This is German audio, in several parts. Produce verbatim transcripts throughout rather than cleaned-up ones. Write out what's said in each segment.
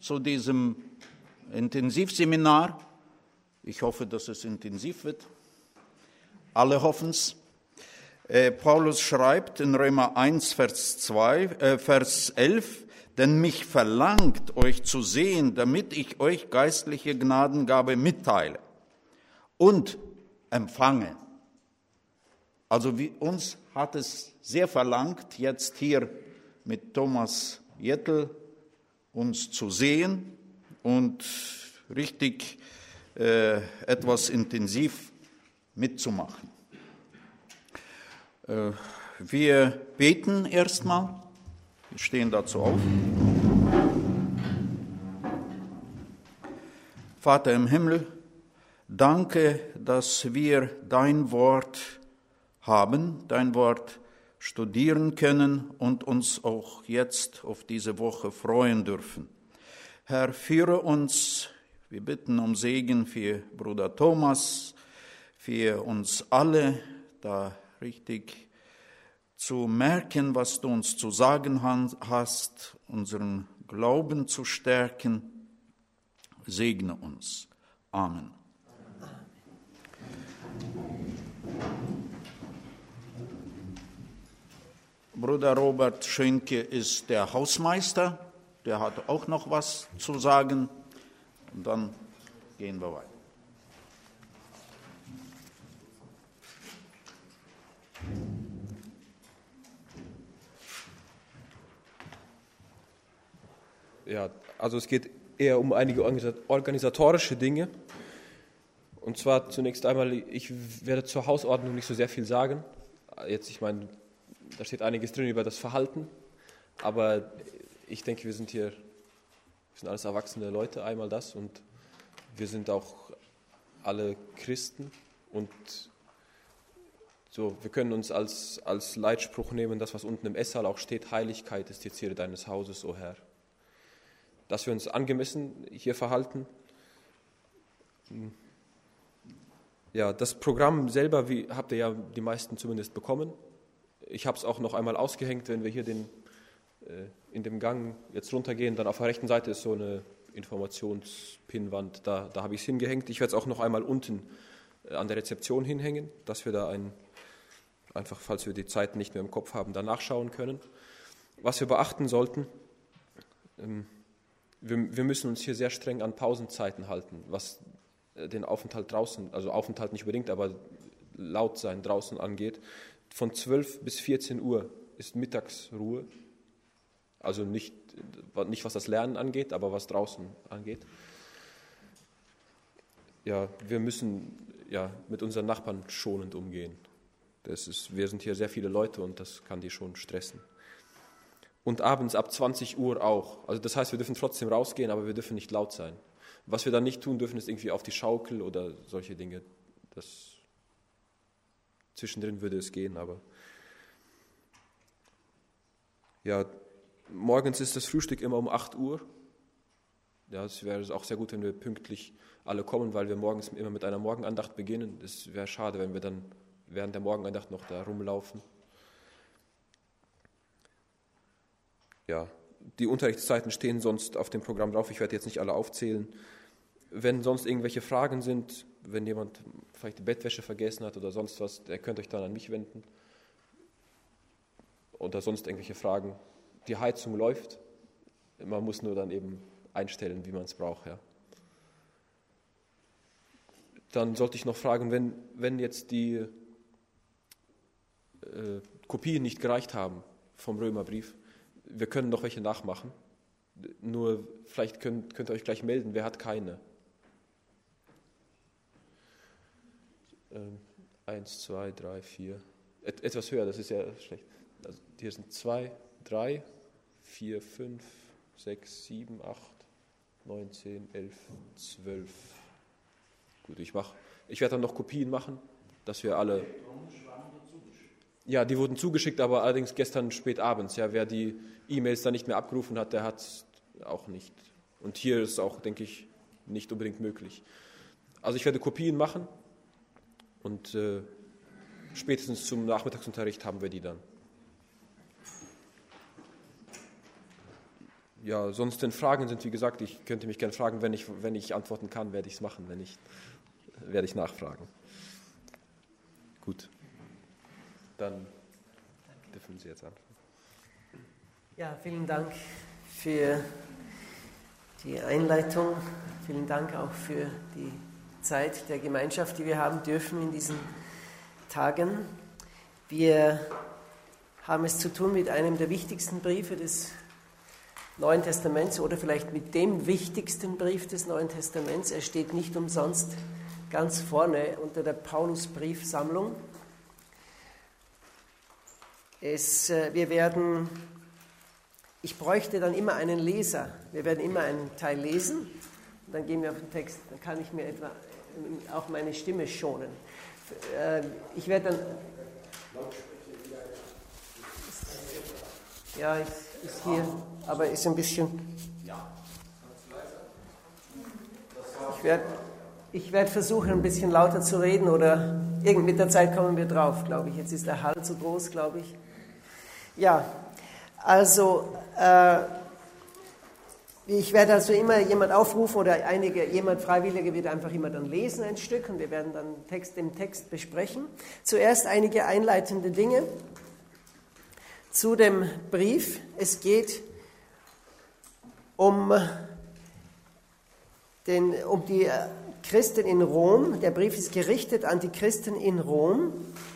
zu diesem Intensivseminar. Ich hoffe, dass es intensiv wird. Alle hoffen es. Äh, Paulus schreibt in Römer eins, Vers, zwei, äh, Vers elf, denn mich verlangt, euch zu sehen, damit ich euch geistliche Gnadengabe mitteile und empfange. Also wie, uns hat es sehr verlangt, jetzt hier mit Thomas Jettel uns zu sehen und richtig äh, etwas intensiv mitzumachen. Äh, wir beten erstmal. Wir stehen dazu auf. Vater im Himmel, danke, dass wir dein Wort haben, dein Wort studieren können und uns auch jetzt auf diese Woche freuen dürfen. Herr, führe uns, wir bitten um Segen für Bruder Thomas, für uns alle, da richtig zu merken, was du uns zu sagen hast, unseren Glauben zu stärken. Segne uns. Amen. Bruder Robert Schönke ist der Hausmeister, der hat auch noch was zu sagen und dann gehen wir weiter. Ja, also es geht eher um einige organisatorische Dinge. Und zwar zunächst einmal, ich werde zur Hausordnung nicht so sehr viel sagen. Jetzt, ich meine, da steht einiges drin über das Verhalten, aber ich denke, wir sind hier, wir sind alles erwachsene Leute, einmal das, und wir sind auch alle Christen und so, wir können uns als, als Leitspruch nehmen, das, was unten im Esssaal auch steht: Heiligkeit ist die Zierde deines Hauses, o Herr. Dass wir uns angemessen hier verhalten. Ja, das Programm selber, wie habt ihr ja die meisten zumindest bekommen. Ich habe es auch noch einmal ausgehängt, wenn wir hier den, äh, in dem Gang jetzt runtergehen, dann auf der rechten Seite ist so eine Informationspinwand, da, da habe ich es hingehängt. Ich werde es auch noch einmal unten äh, an der Rezeption hinhängen, dass wir da ein, einfach, falls wir die Zeit nicht mehr im Kopf haben, da nachschauen können. Was wir beachten sollten, ähm, wir, wir müssen uns hier sehr streng an Pausenzeiten halten, was den Aufenthalt draußen, also Aufenthalt nicht unbedingt, aber laut sein draußen angeht. Von zwölf bis vierzehn Uhr ist Mittagsruhe, also nicht, nicht was das Lernen angeht, aber was draußen angeht. Ja, wir müssen ja mit unseren Nachbarn schonend umgehen. Das ist, wir sind hier sehr viele Leute und das kann die schon stressen. Und abends ab zwanzig Uhr auch. Also das heißt, wir dürfen trotzdem rausgehen, aber wir dürfen nicht laut sein. Was wir dann nicht tun dürfen, ist irgendwie auf die Schaukel oder solche Dinge. Das zwischendrin würde es gehen, aber ja, morgens ist das Frühstück immer um acht Uhr. Ja, es wäre auch sehr gut, wenn wir pünktlich alle kommen, weil wir morgens immer mit einer Morgenandacht beginnen. Es wäre schade, wenn wir dann während der Morgenandacht noch da rumlaufen. Ja, die Unterrichtszeiten stehen sonst auf dem Programm drauf. Ich werde jetzt nicht alle aufzählen. Wenn sonst irgendwelche Fragen sind, wenn jemand vielleicht die Bettwäsche vergessen hat oder sonst was, der könnt euch dann an mich wenden. Oder sonst irgendwelche Fragen. Die Heizung läuft. Man muss nur dann eben einstellen, wie man es braucht. Ja. Dann sollte ich noch fragen, wenn, wenn jetzt die äh, Kopien nicht gereicht haben vom Römerbrief, wir können noch welche nachmachen. Nur vielleicht könnt, könnt ihr euch gleich melden, wer hat keine. Ähm, eins, zwei, drei, vier. Et, etwas höher, das ist ja schlecht. Also hier sind zwei, drei, vier, fünf, sechs, sieben, acht, neun, zehn, elf, zwölf. Gut, ich mach. Ich werde dann noch Kopien machen, dass wir alle. Ja, die wurden zugeschickt, aber allerdings gestern spät abends. Ja, wer die E-Mails dann nicht mehr abgerufen hat, der hat es auch nicht. Und hier ist es auch, denke ich, nicht unbedingt möglich. Also ich werde Kopien machen und äh, spätestens zum Nachmittagsunterricht haben wir die dann. ja, sonst wenn Fragen sind, wie gesagt, ich könnte mich gerne fragen, wenn ich, wenn ich antworten kann, werde ich es machen, wenn nicht, werde ich nachfragen. Gut, dann dürfen Sie jetzt anfangen. Ja, vielen Dank für die Einleitung, vielen Dank auch für die Zeit der Gemeinschaft, die wir haben dürfen in diesen Tagen. Wir haben es zu tun mit einem der wichtigsten Briefe des Neuen Testaments oder vielleicht mit dem wichtigsten Brief des Neuen Testaments. Er steht nicht umsonst ganz vorne unter der Paulusbriefsammlung. Es, wir werden, ich bräuchte dann immer einen Leser. Wir werden immer einen Teil lesen und dann gehen wir auf den Text. Dann kann ich mir etwa auch meine Stimme schonen. Ich werde dann... Ja, ist, ist hier, aber ist ein bisschen... Ich werde ich werd versuchen, ein bisschen lauter zu reden oder irgend mit der Zeit kommen wir drauf, glaube ich. Jetzt ist der Hall zu groß, glaube ich. Ja, also äh, ich werde also immer jemand aufrufen oder einige, jemand Freiwillige wird einfach immer dann lesen ein Stück und wir werden dann Text im Text besprechen. Zuerst einige einleitende Dinge zu dem Brief. Es geht um, den, um die Christen in Rom. Der Brief ist gerichtet an die Christen in Rom.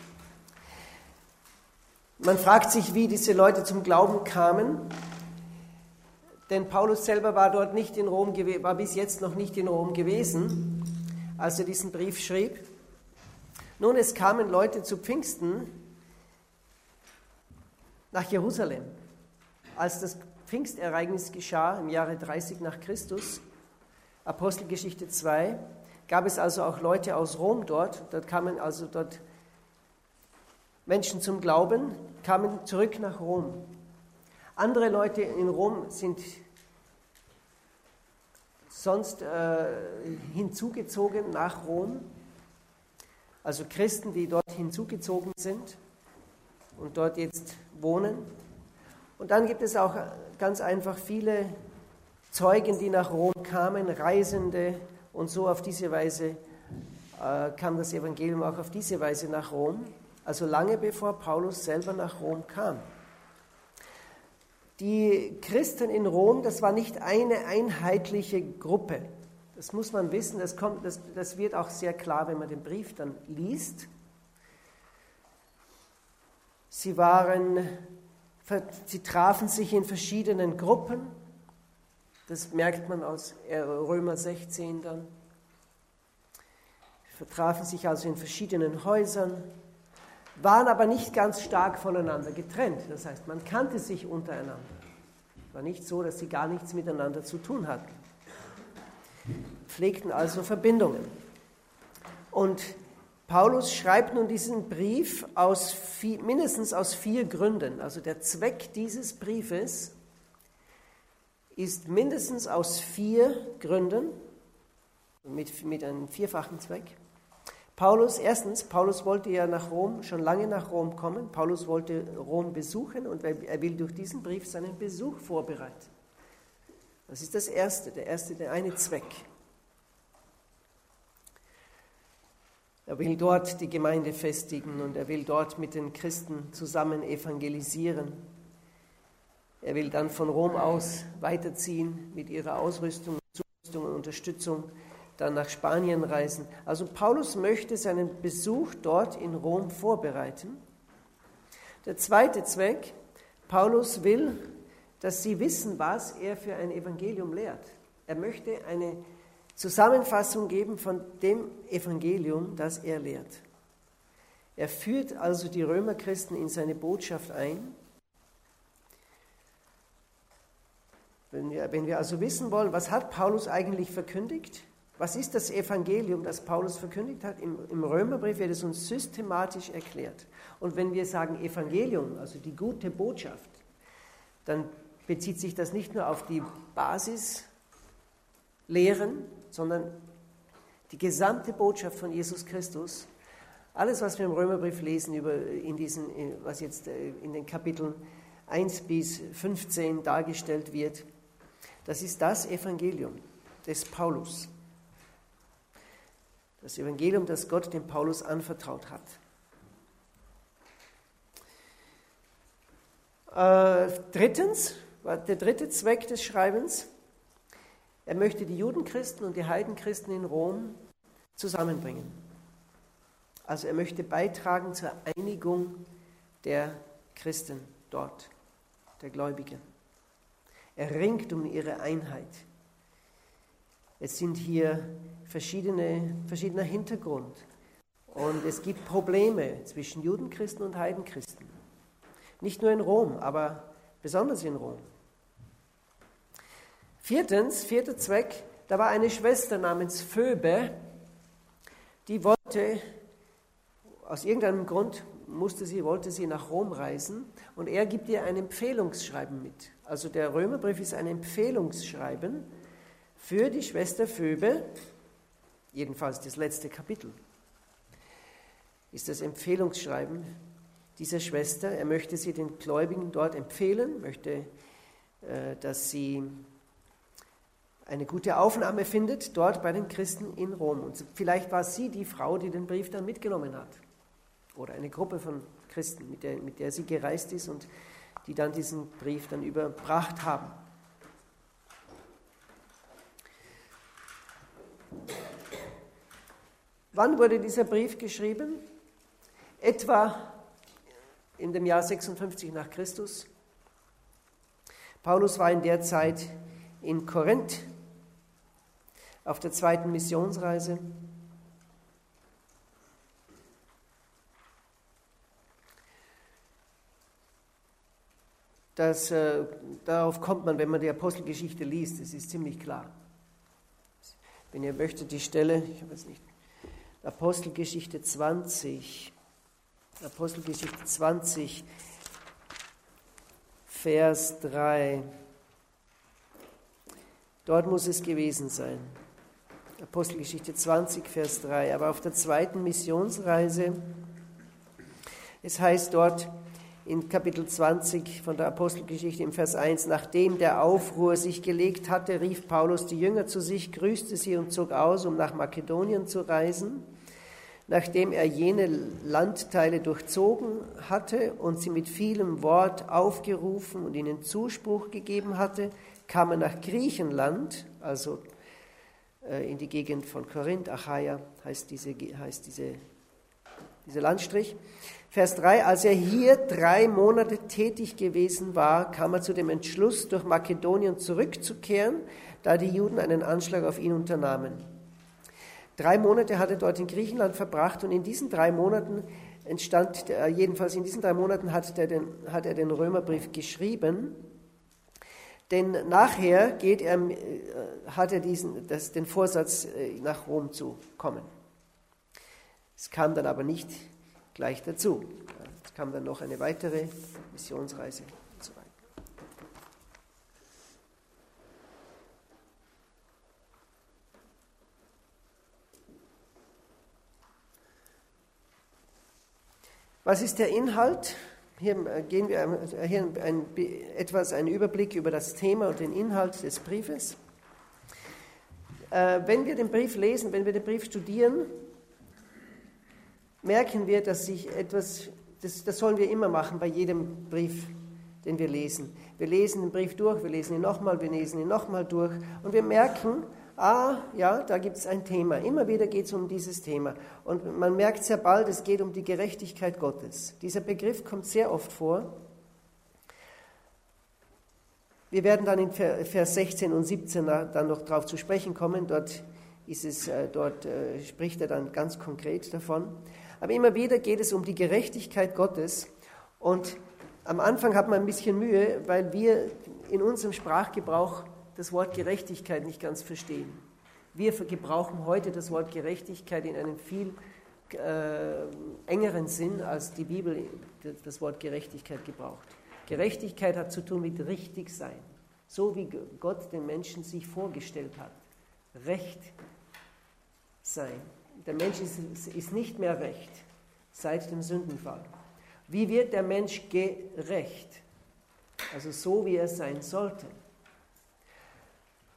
Man fragt sich, wie diese Leute zum Glauben kamen, denn Paulus selber war dort nicht in Rom, war bis jetzt noch nicht in Rom gewesen, als er diesen Brief schrieb. Nun, es kamen Leute zu Pfingsten nach Jerusalem. Als das Pfingstereignis geschah im Jahre dreißig nach Christus, Apostelgeschichte zwei, gab es also auch Leute aus Rom dort. Dort kamen also dort Menschen zum Glauben, kamen zurück nach Rom. Andere Leute in Rom sind sonst äh, hinzugezogen nach Rom, also Christen, die dort hinzugezogen sind und dort jetzt wohnen. Und dann gibt es auch ganz einfach viele Zeugen, die nach Rom kamen, Reisende, und so auf diese Weise äh, kam das Evangelium auch auf diese Weise nach Rom, also lange bevor Paulus selber nach Rom kam. Die Christen in Rom, das war nicht eine einheitliche Gruppe. Das muss man wissen, das, kommt, das, das wird auch sehr klar, wenn man den Brief dann liest. Sie waren, sie trafen sich in verschiedenen Gruppen. Das merkt man aus Römer sechzehn dann. Sie vertrafen sich also in verschiedenen Häusern, waren aber nicht ganz stark voneinander getrennt. Das heißt, man kannte sich untereinander. Es war nicht so, dass sie gar nichts miteinander zu tun hatten. Pflegten also Verbindungen. Und Paulus schreibt nun diesen Brief aus vier, mindestens aus vier Gründen. Also der Zweck dieses Briefes ist mindestens aus vier Gründen, mit, mit einem vierfachen Zweck. Paulus, erstens, Paulus wollte ja nach Rom, schon lange nach Rom kommen. Paulus wollte Rom besuchen und er will durch diesen Brief seinen Besuch vorbereiten. Das ist das Erste, der erste, der eine Zweck. Er will dort die Gemeinde festigen und er will dort mit den Christen zusammen evangelisieren. Er will dann von Rom aus weiterziehen mit ihrer Ausrüstung, Zurüstung und Unterstützung, dann nach Spanien reisen. Also Paulus möchte seinen Besuch dort in Rom vorbereiten. Der zweite Zweck, Paulus will, dass sie wissen, was er für ein Evangelium lehrt. Er möchte eine Zusammenfassung geben von dem Evangelium, das er lehrt. Er führt also die Römerchristen in seine Botschaft ein. Wenn wir, wenn wir also wissen wollen, was hat Paulus eigentlich verkündigt? Was ist das Evangelium, das Paulus verkündigt hat? Im, im Römerbrief wird es uns systematisch erklärt. Und wenn wir sagen Evangelium, also die gute Botschaft, dann bezieht sich das nicht nur auf die Basislehren, sondern die gesamte Botschaft von Jesus Christus. Alles, was wir im Römerbrief lesen, über in diesen, was jetzt in den Kapiteln eins bis fünfzehn dargestellt wird, Das ist das Evangelium des Paulus. Das Evangelium, das Gott dem Paulus anvertraut hat. Äh, drittens, der dritte Zweck des Schreibens, er möchte die Judenchristen und die Heidenchristen in Rom zusammenbringen. Also er möchte beitragen zur Einigung der Christen dort, der Gläubigen. Er ringt um ihre Einheit. Es sind hier verschiedene, verschiedener Hintergrund und es gibt Probleme zwischen Judenchristen und Heidenchristen. Nicht nur in Rom, aber besonders in Rom. Viertens, vierter Zweck, da war eine Schwester namens Phoebe, die wollte, aus irgendeinem Grund musste sie, wollte sie nach Rom reisen und er gibt ihr ein Empfehlungsschreiben mit. Also der Römerbrief ist ein Empfehlungsschreiben für die Schwester Phoebe, jedenfalls das letzte Kapitel, ist das Empfehlungsschreiben dieser Schwester. Er möchte sie den Gläubigen dort empfehlen, möchte, äh, dass sie eine gute Aufnahme findet dort bei den Christen in Rom. Und vielleicht war sie die Frau, die den Brief dann mitgenommen hat. Oder eine Gruppe von Christen, mit der, mit der sie gereist ist und die dann diesen Brief dann überbracht haben. Wann wurde dieser Brief geschrieben? Etwa in dem Jahr sechsundfünfzig nach Christus. Paulus war in der Zeit in Korinth auf der zweiten Missionsreise. Das, äh, darauf kommt man, wenn man die Apostelgeschichte liest, es ist ziemlich klar. Wenn ihr möchtet, die Stelle, ich habe es nicht, Apostelgeschichte zwanzig, Apostelgeschichte zwanzig, Vers drei. Dort muss es gewesen sein. Apostelgeschichte zwanzig, Vers drei. Aber auf der zweiten Missionsreise, es heißt dort in Kapitel zwanzig von der Apostelgeschichte im Vers eins, nachdem der Aufruhr sich gelegt hatte, rief Paulus die Jünger zu sich, grüßte sie und zog aus, um nach Makedonien zu reisen. Nachdem er jene Landteile durchzogen hatte und sie mit vielem Wort aufgerufen und ihnen Zuspruch gegeben hatte, kam er nach Griechenland, also äh, in die Gegend von Korinth, Achaia heißt, diese, heißt diese, dieser Landstrich. Vers drei, als er hier drei Monate tätig gewesen war, kam er zu dem Entschluss, durch Makedonien zurückzukehren, da die Juden einen Anschlag auf ihn unternahmen. Drei Monate hat er dort in Griechenland verbracht und in diesen drei Monaten entstand, jedenfalls in diesen drei Monaten hat er den, hat er den Römerbrief geschrieben, denn nachher geht er, hat er diesen, das, den Vorsatz, nach Rom zu kommen. Es kam dann aber nicht gleich dazu. Es kam dann noch eine weitere Missionsreise und so weiter. Was ist der Inhalt? Hier gehen wir hier ein, etwas einen Überblick über das Thema und den Inhalt des Briefes. Äh, wenn wir den Brief lesen, wenn wir den Brief studieren, merken wir, dass sich etwas, das, das sollen wir immer machen bei jedem Brief, den wir lesen. Wir lesen den Brief durch, wir lesen ihn nochmal, wir lesen ihn nochmal durch und wir merken, ah, ja, da gibt es ein Thema. Immer wieder geht es um dieses Thema. Und man merkt sehr bald, es geht um die Gerechtigkeit Gottes. Dieser Begriff kommt sehr oft vor. Wir werden dann in Vers sechzehn und siebzehn dann noch darauf zu sprechen kommen. Dort, ist es, dort spricht er dann ganz konkret davon. Aber immer wieder geht es um die Gerechtigkeit Gottes. Und am Anfang hat man ein bisschen Mühe, weil wir in unserem Sprachgebrauch das Wort Gerechtigkeit nicht ganz verstehen. Wir gebrauchen heute das Wort Gerechtigkeit in einem viel äh, engeren Sinn, als die Bibel das Wort Gerechtigkeit gebraucht. Gerechtigkeit hat zu tun mit richtig sein, so wie Gott den Menschen sich vorgestellt hat. Recht sein. Der Mensch ist, ist nicht mehr recht seit dem Sündenfall. Wie wird der Mensch gerecht? Also so, wie er sein sollte.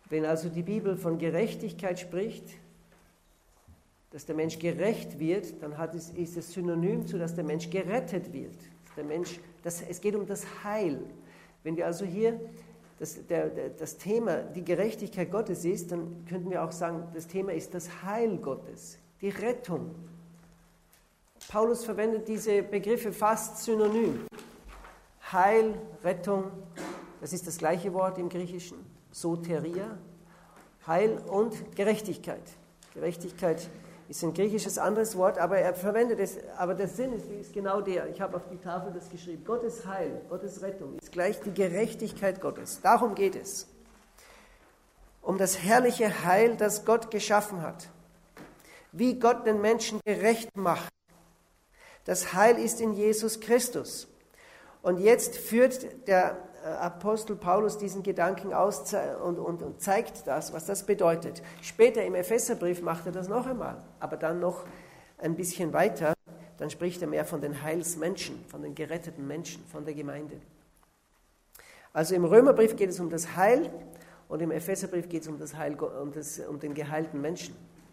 Wenn also die Bibel von Gerechtigkeit spricht, dass der Mensch gerecht wird, dann hat es, ist es synonym zu, dass der Mensch gerettet wird. Der Mensch, das, es geht um das Heil. Wenn wir also hier das, der, der, das Thema die Gerechtigkeit Gottes ist, dann könnten wir auch sagen, das Thema ist das Heil Gottes, die Rettung. Paulus verwendet diese Begriffe fast synonym. Heil, Rettung, das ist das gleiche Wort im Griechischen, Soteria, Heil und Gerechtigkeit. Gerechtigkeit ist ein griechisches anderes Wort, aber er verwendet es, aber der Sinn ist, ist genau der. Ich habe auf die Tafel das geschrieben. Gottes Heil, Gottes Rettung ist gleich die Gerechtigkeit Gottes. Darum geht es. Um das herrliche Heil, das Gott geschaffen hat. Wie Gott den Menschen gerecht macht. Das Heil ist in Jesus Christus. Und jetzt führt der Apostel Paulus diesen Gedanken aus und, und, und zeigt das, was das bedeutet. Später im Epheserbrief macht er das noch einmal, aber dann noch ein bisschen weiter. Dann spricht er mehr von den Heilsmenschen, von den geretteten Menschen, von der Gemeinde. Also im Römerbrief geht es um das Heil und im Epheserbrief geht es um, das Heil, um, das, um den geheilten Menschen.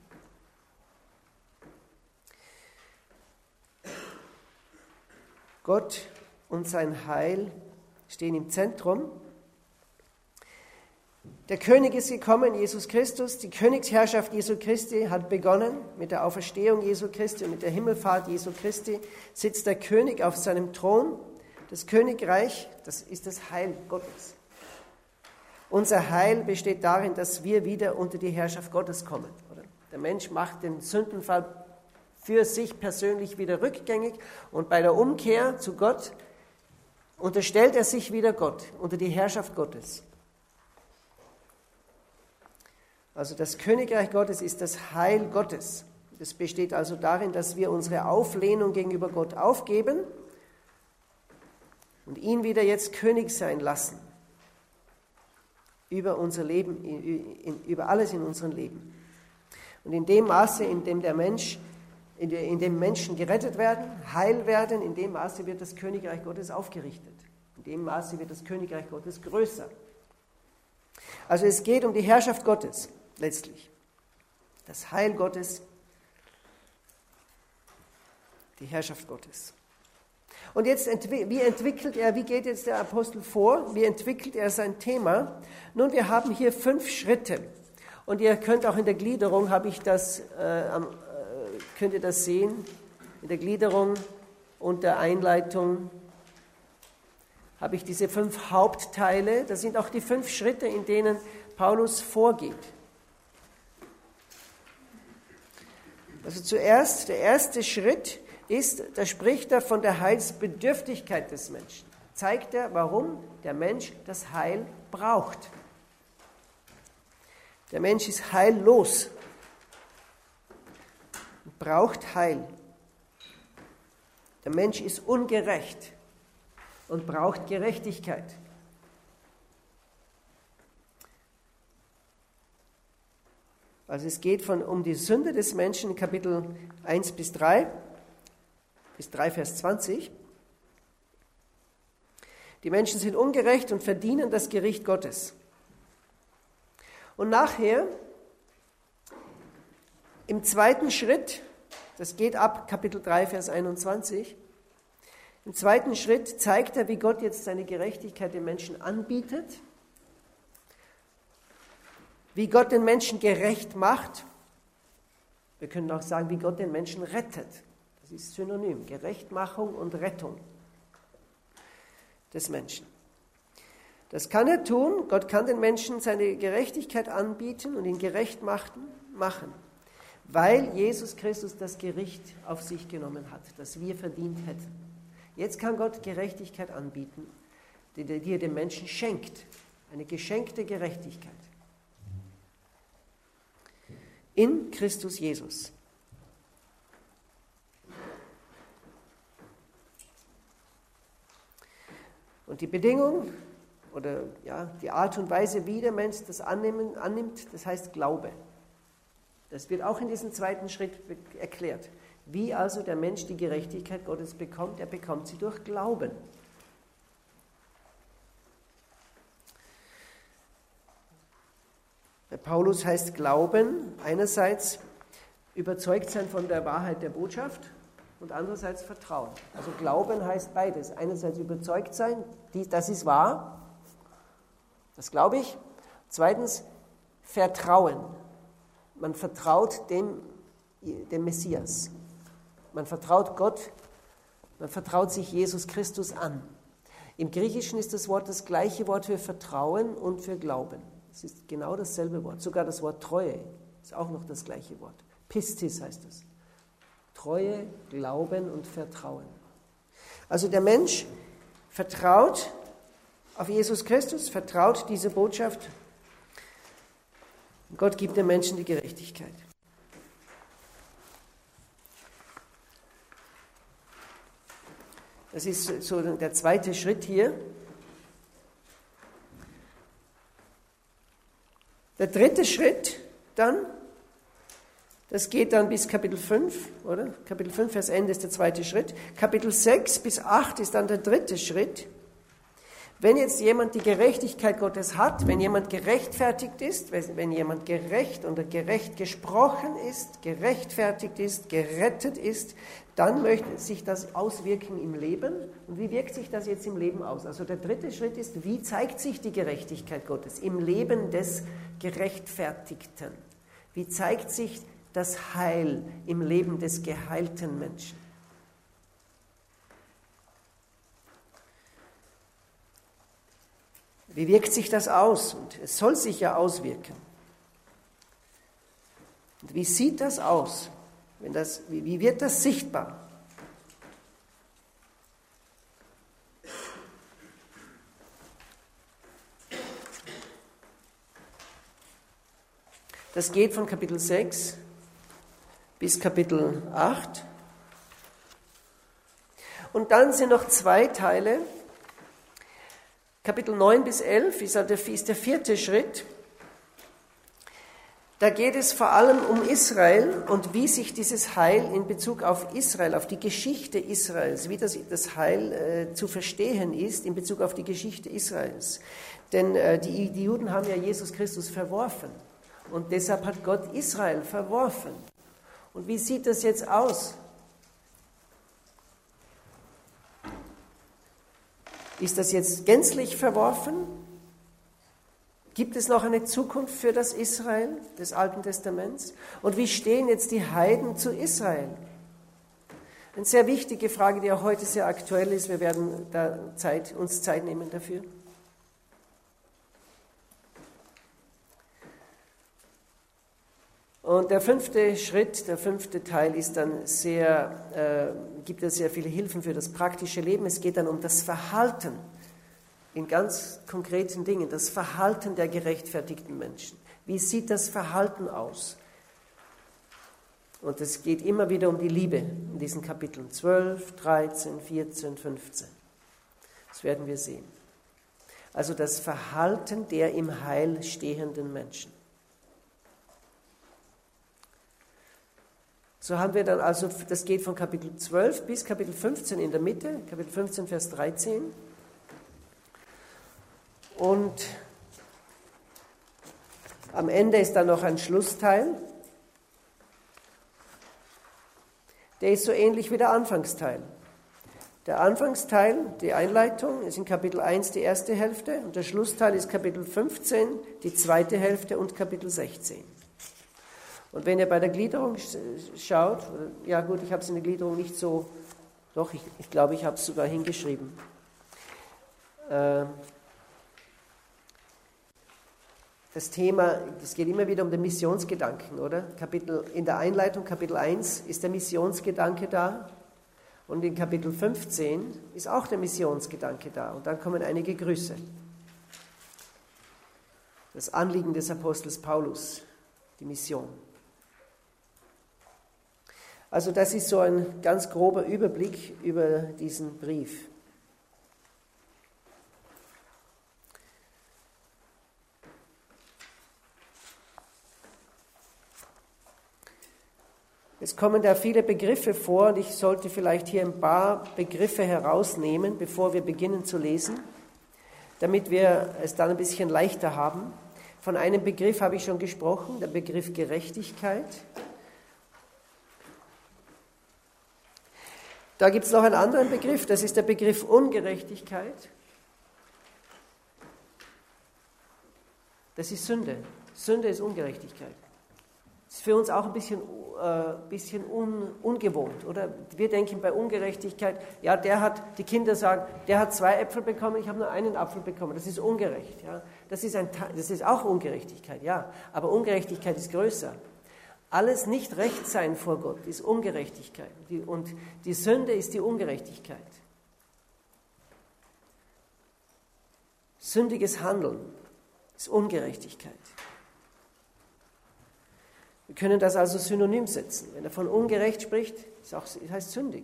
Gott und sein Heil stehen im Zentrum. Der König ist gekommen, Jesus Christus. Die Königsherrschaft Jesu Christi hat begonnen. Mit der Auferstehung Jesu Christi und mit der Himmelfahrt Jesu Christi sitzt der König auf seinem Thron. Das Königreich, das ist das Heil Gottes. Unser Heil besteht darin, dass wir wieder unter die Herrschaft Gottes kommen. Oder? Der Mensch macht den Sündenfall für sich persönlich wieder rückgängig und bei der Umkehr zu Gott unterstellt er sich wieder Gott, unter die Herrschaft Gottes. Also das Königreich Gottes ist das Heil Gottes. Das besteht also darin, dass wir unsere Auflehnung gegenüber Gott aufgeben und ihn wieder jetzt König sein lassen. Über unser Leben, über alles in unserem Leben. Und in dem Maße, in dem der Mensch In dem Menschen gerettet werden, heil werden, in dem Maße wird das Königreich Gottes aufgerichtet. In dem Maße wird das Königreich Gottes größer. Also es geht um die Herrschaft Gottes, letztlich. Das Heil Gottes, die Herrschaft Gottes. Und jetzt, wie entwickelt er, wie geht jetzt der Apostel vor? Wie entwickelt er sein Thema? Nun, wir haben hier fünf Schritte. Und ihr könnt auch in der Gliederung, habe ich das äh, am Könnt ihr das sehen? In der Gliederung und der Einleitung habe ich diese fünf Hauptteile. Das sind auch die fünf Schritte, in denen Paulus vorgeht. Also zuerst, der erste Schritt ist, da spricht er von der Heilsbedürftigkeit des Menschen. Zeigt er, warum der Mensch das Heil braucht. Der Mensch ist heillos. Braucht Heil. Der Mensch ist ungerecht und braucht Gerechtigkeit. Also es geht von, um die Sünde des Menschen in Kapitel eins bis drei, bis drei Vers zwanzig. Die Menschen sind ungerecht und verdienen das Gericht Gottes. Und nachher, im zweiten Schritt, das geht ab Kapitel drei, Vers einundzwanzig, im zweiten Schritt zeigt er, wie Gott jetzt seine Gerechtigkeit den Menschen anbietet, wie Gott den Menschen gerecht macht. Wir können auch sagen, wie Gott den Menschen rettet. Das ist synonym, Gerechtmachung und Rettung des Menschen. Das kann er tun, Gott kann den Menschen seine Gerechtigkeit anbieten und ihn gerecht machen, weil Jesus Christus das Gericht auf sich genommen hat, das wir verdient hätten. Jetzt kann Gott Gerechtigkeit anbieten, die, die er dem Menschen schenkt, eine geschenkte Gerechtigkeit. In Christus Jesus. Und die Bedingung oder ja, die Art und Weise, wie der Mensch das annehmen, annimmt, das heißt Glaube. Das wird auch in diesem zweiten Schritt erklärt. Wie also der Mensch die Gerechtigkeit Gottes bekommt, er bekommt sie durch Glauben. Paulus heißt Glauben, einerseits überzeugt sein von der Wahrheit der Botschaft und andererseits Vertrauen. Also Glauben heißt beides. Einerseits überzeugt sein, das ist wahr, das glaube ich. Zweitens Vertrauen. Man vertraut dem, dem Messias. Man vertraut Gott, man vertraut sich Jesus Christus an. Im Griechischen ist das Wort das gleiche Wort für Vertrauen und für Glauben. Es ist genau dasselbe Wort. Sogar das Wort Treue ist auch noch das gleiche Wort. Pistis heißt es. Treue, Glauben und Vertrauen. Also der Mensch vertraut auf Jesus Christus, vertraut diese Botschaft. Gott gibt dem Menschen die Gerechtigkeit. Das ist so der zweite Schritt hier. Der dritte Schritt dann, das geht dann bis Kapitel fünf, oder? Kapitel fünf, Vers Ende ist der zweite Schritt. Kapitel sechs bis acht ist dann der dritte Schritt. Wenn jetzt jemand die Gerechtigkeit Gottes hat, wenn jemand gerechtfertigt ist, wenn jemand gerecht oder gerecht gesprochen ist, gerechtfertigt ist, gerettet ist, dann möchte sich das auswirken im Leben. Und wie wirkt sich das jetzt im Leben aus? Also der dritte Schritt ist, wie zeigt sich die Gerechtigkeit Gottes im Leben des Gerechtfertigten? Wie zeigt sich das Heil im Leben des geheilten Menschen? Wie wirkt sich das aus? Und es soll sich ja auswirken. Und wie sieht das aus? Wenn das, wie, wie wird das sichtbar? Das geht von Kapitel sechs bis Kapitel acht. Und dann sind noch zwei Teile. Kapitel neun bis elf ist der vierte Schritt. Da geht es vor allem um Israel und wie sich dieses Heil in Bezug auf Israel, auf die Geschichte Israels, wie das, das Heil äh, zu verstehen ist in Bezug auf die Geschichte Israels. Denn äh, die, die Juden haben ja Jesus Christus verworfen und deshalb hat Gott Israel verworfen. Und wie sieht das jetzt aus? Ist das jetzt gänzlich verworfen? Gibt es noch eine Zukunft für das Israel des Alten Testaments? Und wie stehen jetzt die Heiden zu Israel? Eine sehr wichtige Frage, die auch heute sehr aktuell ist. Wir werden da Zeit, uns Zeit nehmen dafür. Und der fünfte Schritt, der fünfte Teil ist dann sehr, äh, gibt es sehr viele Hilfen für das praktische Leben. Es geht dann um das Verhalten in ganz konkreten Dingen, das Verhalten der gerechtfertigten Menschen. Wie sieht das Verhalten aus? Und es geht immer wieder um die Liebe in diesen Kapiteln zwölf, dreizehn, vierzehn, fünfzehn. Das werden wir sehen. Also das Verhalten der im Heil stehenden Menschen. So haben wir dann also, das geht von Kapitel zwölf bis Kapitel fünfzehn in der Mitte, Kapitel fünfzehn, Vers dreizehn. Und am Ende ist dann noch ein Schlussteil. Der ist so ähnlich wie der Anfangsteil. Der Anfangsteil, die Einleitung, ist in Kapitel eins die erste Hälfte und der Schlussteil ist Kapitel fünfzehn, die zweite Hälfte und Kapitel sechzehn. Und wenn ihr bei der Gliederung schaut, ja gut, ich habe es in der Gliederung nicht so, doch, ich, ich glaube, ich habe es sogar hingeschrieben. Äh, das Thema, es geht immer wieder um den Missionsgedanken, oder? Kapitel, in der Einleitung, Kapitel eins, ist der Missionsgedanke da. Und in Kapitel fünfzehn ist auch der Missionsgedanke da. Und dann kommen einige Grüße. Das Anliegen des Apostels Paulus, die Mission. Also das ist so ein ganz grober Überblick über diesen Brief. Es kommen da viele Begriffe vor und ich sollte vielleicht hier ein paar Begriffe herausnehmen, bevor wir beginnen zu lesen, damit wir es dann ein bisschen leichter haben. Von einem Begriff habe ich schon gesprochen, der Begriff Gerechtigkeit. Da gibt es noch einen anderen Begriff, das ist der Begriff Ungerechtigkeit. Das ist Sünde. Sünde ist Ungerechtigkeit. Das ist für uns auch ein bisschen, äh, bisschen un, ungewohnt, oder? Wir denken bei Ungerechtigkeit, ja, der hat, die Kinder sagen, der hat zwei Äpfel bekommen, ich habe nur einen Apfel bekommen. Das ist ungerecht. Ja? Das ist ein, das ist auch Ungerechtigkeit, ja. Aber Ungerechtigkeit ist größer. Alles nicht recht sein vor Gott ist Ungerechtigkeit. Die, und die Sünde ist die Ungerechtigkeit. Sündiges Handeln ist Ungerechtigkeit. Wir können das also synonym setzen. Wenn er von ungerecht spricht, ist auch, das heißt sündig.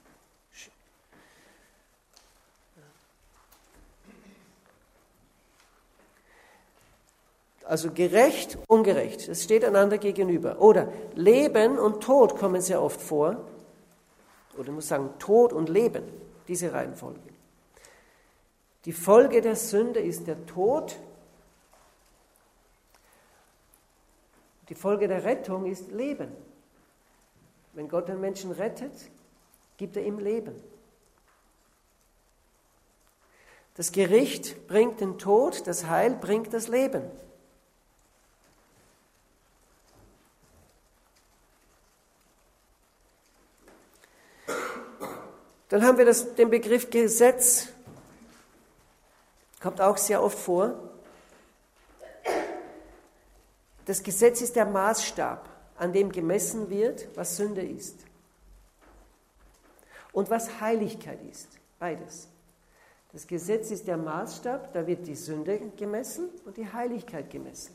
Also gerecht, ungerecht, das steht einander gegenüber. Oder Leben und Tod kommen sehr oft vor. Oder ich muss sagen, Tod und Leben, diese Reihenfolge. Die Folge der Sünde ist der Tod. Die Folge der Rettung ist Leben. Wenn Gott den Menschen rettet, gibt er ihm Leben. Das Gericht bringt den Tod, das Heil bringt das Leben. Dann haben wir das, den Begriff Gesetz. Kommt auch sehr oft vor. Das Gesetz ist der Maßstab, an dem gemessen wird, was Sünde ist. Und was Heiligkeit ist. Beides. Das Gesetz ist der Maßstab, da wird die Sünde gemessen und die Heiligkeit gemessen.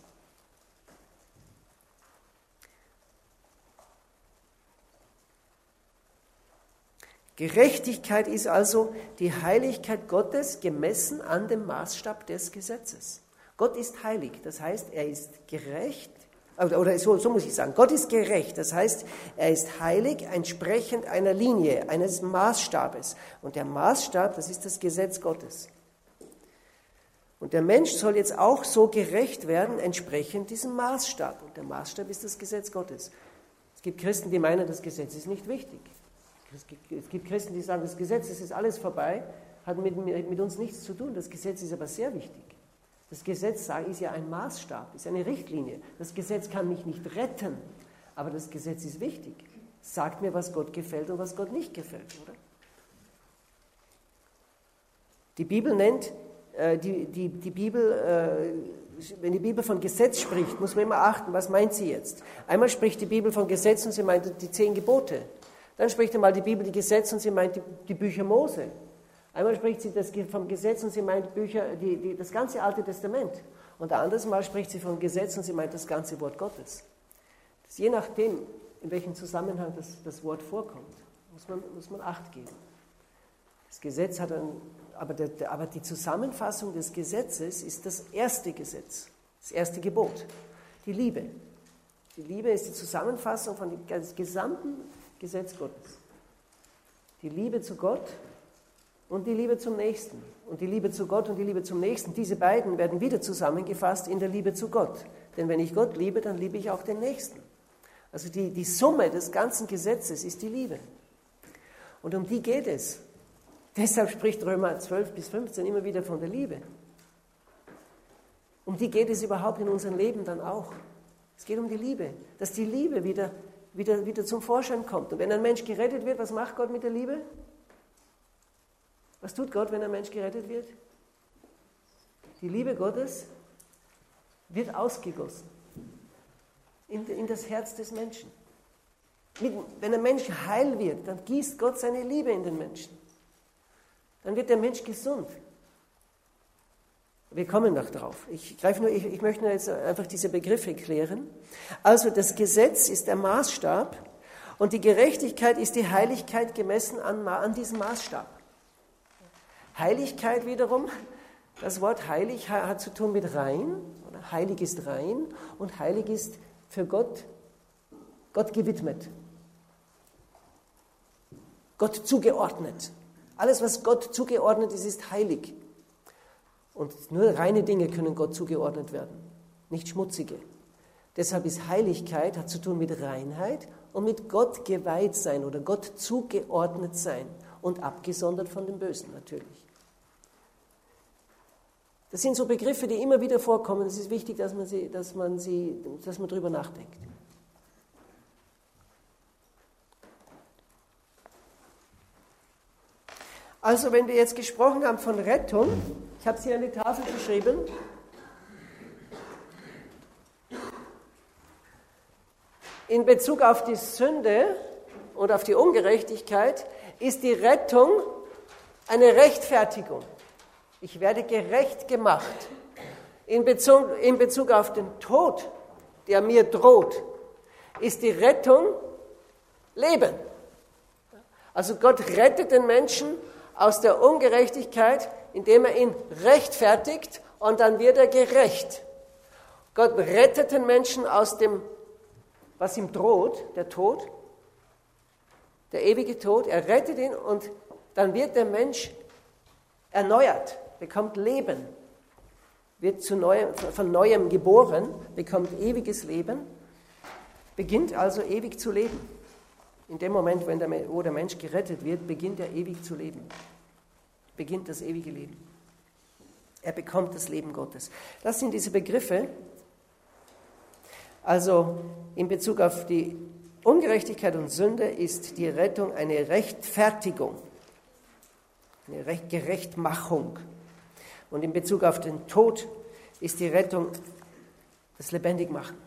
Gerechtigkeit ist also die Heiligkeit Gottes gemessen an dem Maßstab des Gesetzes. Gott ist heilig, das heißt, er ist gerecht, oder so, so muss ich sagen, Gott ist gerecht, das heißt, er ist heilig entsprechend einer Linie, eines Maßstabes. Und der Maßstab, das ist das Gesetz Gottes. Und der Mensch soll jetzt auch so gerecht werden, entsprechend diesem Maßstab. Und der Maßstab ist das Gesetz Gottes. Es gibt Christen, die meinen, das Gesetz ist nicht wichtig. Es gibt Christen, die sagen, das Gesetz, das ist alles vorbei, hat mit, mit uns nichts zu tun. Das Gesetz ist aber sehr wichtig. Das Gesetz ist ja ein Maßstab, ist eine Richtlinie. Das Gesetz kann mich nicht retten, aber das Gesetz ist wichtig. Es sagt mir, was Gott gefällt und was Gott nicht gefällt, oder? Die Bibel nennt, äh, die, die, die Bibel, äh, wenn die Bibel von Gesetz spricht, muss man immer achten, was meint sie jetzt? Einmal spricht die Bibel von Gesetz und sie meint die zehn Gebote. Dann spricht einmal die Bibel die Gesetz und sie meint die, die Bücher Mose. Einmal spricht sie das vom Gesetz und sie meint Bücher, die, die, das ganze Alte Testament. Und ein anderes Mal spricht sie vom Gesetz und sie meint das ganze Wort Gottes. Das je nachdem, in welchem Zusammenhang das, das Wort vorkommt, muss man, muss man Acht geben. Das Gesetz hat ein, aber, der, aber die Zusammenfassung des Gesetzes ist das erste Gesetz, das erste Gebot, die Liebe. Die Liebe ist die Zusammenfassung von dem gesamten Gesetz Gottes. Die Liebe zu Gott und die Liebe zum Nächsten. Und die Liebe zu Gott und die Liebe zum Nächsten, diese beiden werden wieder zusammengefasst in der Liebe zu Gott. Denn wenn ich Gott liebe, dann liebe ich auch den Nächsten. Also die, die Summe des ganzen Gesetzes ist die Liebe. Und um die geht es. Deshalb spricht Römer zwölf bis fünfzehn immer wieder von der Liebe. Um die geht es überhaupt in unserem Leben dann auch. Es geht um die Liebe, dass die Liebe wieder, wieder, wieder zum Vorschein kommt. Und wenn ein Mensch gerettet wird, was macht Gott mit der Liebe? Was tut Gott, wenn ein Mensch gerettet wird? Die Liebe Gottes wird ausgegossen in, in das Herz des Menschen. Mit, wenn ein Mensch heil wird, dann gießt Gott seine Liebe in den Menschen. Dann wird der Mensch gesund. Wir kommen noch drauf. Ich, greife nur, ich, ich möchte nur jetzt einfach diese Begriffe klären. Also das Gesetz ist der Maßstab und die Gerechtigkeit ist die Heiligkeit gemessen an, an diesem Maßstab. Heiligkeit wiederum, das Wort heilig hat zu tun mit rein. Oder? Heilig ist rein und heilig ist für Gott, Gott gewidmet. Gott zugeordnet. Alles, was Gott zugeordnet ist, ist heilig. Und nur reine Dinge können Gott zugeordnet werden. nicht schmutzige. Deshalb ist Heiligkeit, hat zu tun mit Reinheit und mit Gott geweiht sein oder Gott zugeordnet sein und abgesondert von dem Bösen natürlich. Das sind so Begriffe, die immer wieder vorkommen. Es ist wichtig, dass man sie, dass man sie, dass man darüber nachdenkt. Also, wenn wir jetzt gesprochen haben von Rettung, ich habe es hier an die Tafel geschrieben. In Bezug auf die Sünde und auf die Ungerechtigkeit ist die Rettung eine Rechtfertigung. Ich werde gerecht gemacht. In Bezug, in Bezug auf den Tod, der mir droht, ist die Rettung Leben. Also Gott rettet den Menschen aus der Ungerechtigkeit, indem er ihn rechtfertigt und dann wird er gerecht. Gott rettet den Menschen aus dem, was ihm droht, der Tod, der ewige Tod. Er rettet ihn und dann wird der Mensch erneuert, bekommt Leben, wird zu neuem, von Neuem geboren, bekommt ewiges Leben, beginnt also ewig zu leben. In dem Moment, wenn der, wo der Mensch gerettet wird, beginnt er ewig zu leben. Beginnt das ewige Leben. Er bekommt das Leben Gottes. Das sind diese Begriffe. Also in Bezug auf die Ungerechtigkeit und Sünde ist die Rettung eine Rechtfertigung, eine Recht- Gerechtmachung. Und in Bezug auf den Tod ist die Rettung das Lebendigmachen.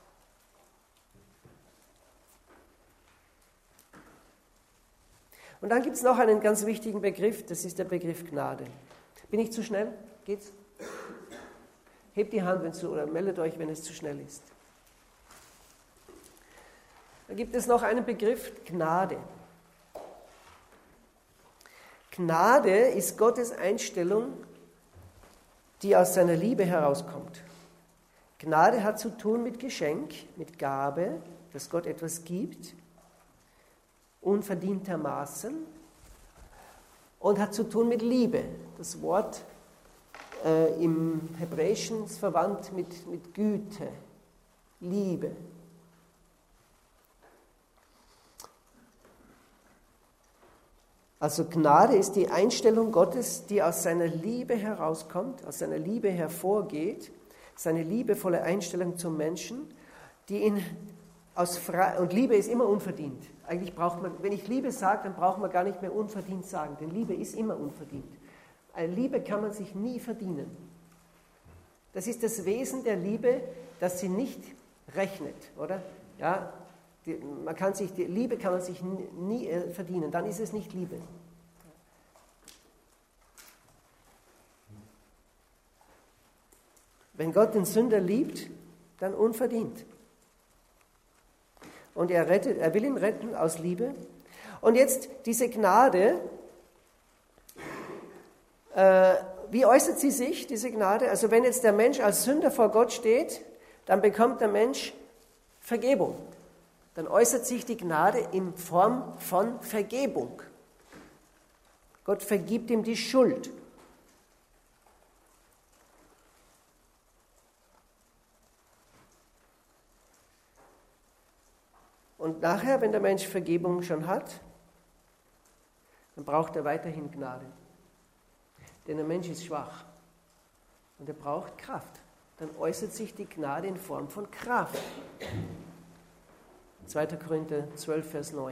Und dann gibt es noch einen ganz wichtigen Begriff, das ist der Begriff Gnade. Bin ich zu schnell? Geht's? Hebt die Hand, wenn es zu, oder meldet euch, wenn es zu schnell ist. Da gibt es noch einen Begriff, Gnade. Gnade ist Gottes Einstellung, die aus seiner Liebe herauskommt. Gnade hat zu tun mit Geschenk, mit Gabe, dass Gott etwas gibt, unverdientermaßen, und hat zu tun mit Liebe. Das Wort äh, im Hebräischen ist verwandt mit, mit Güte, Liebe. Also Gnade ist die Einstellung Gottes, die aus seiner Liebe herauskommt, aus seiner Liebe hervorgeht, seine liebevolle Einstellung zum Menschen, die ihn aus Fre- und Liebe ist immer unverdient. Eigentlich braucht man, wenn ich Liebe sage, dann braucht man gar nicht mehr unverdient sagen, denn Liebe ist immer unverdient. Eine Liebe kann man sich nie verdienen. Das ist das Wesen der Liebe, dass sie nicht rechnet, oder? Ja, die, man kann sich, die Liebe kann man sich nie, nie äh, verdienen, dann ist es nicht Liebe. Wenn Gott den Sünder liebt, dann unverdient. Und er, rettet, er will ihn retten aus Liebe. Und jetzt diese Gnade, äh, wie äußert sie sich, diese Gnade? Also wenn jetzt der Mensch als Sünder vor Gott steht, dann bekommt der Mensch Vergebung. Dann äußert sich die Gnade in Form von Vergebung. Gott vergibt ihm die Schuld. Und nachher, wenn der Mensch Vergebung schon hat, dann braucht er weiterhin Gnade. Denn der Mensch ist schwach und er braucht Kraft. Dann äußert sich die Gnade in Form von Kraft. zweiter Korinther zwölf, Vers neun.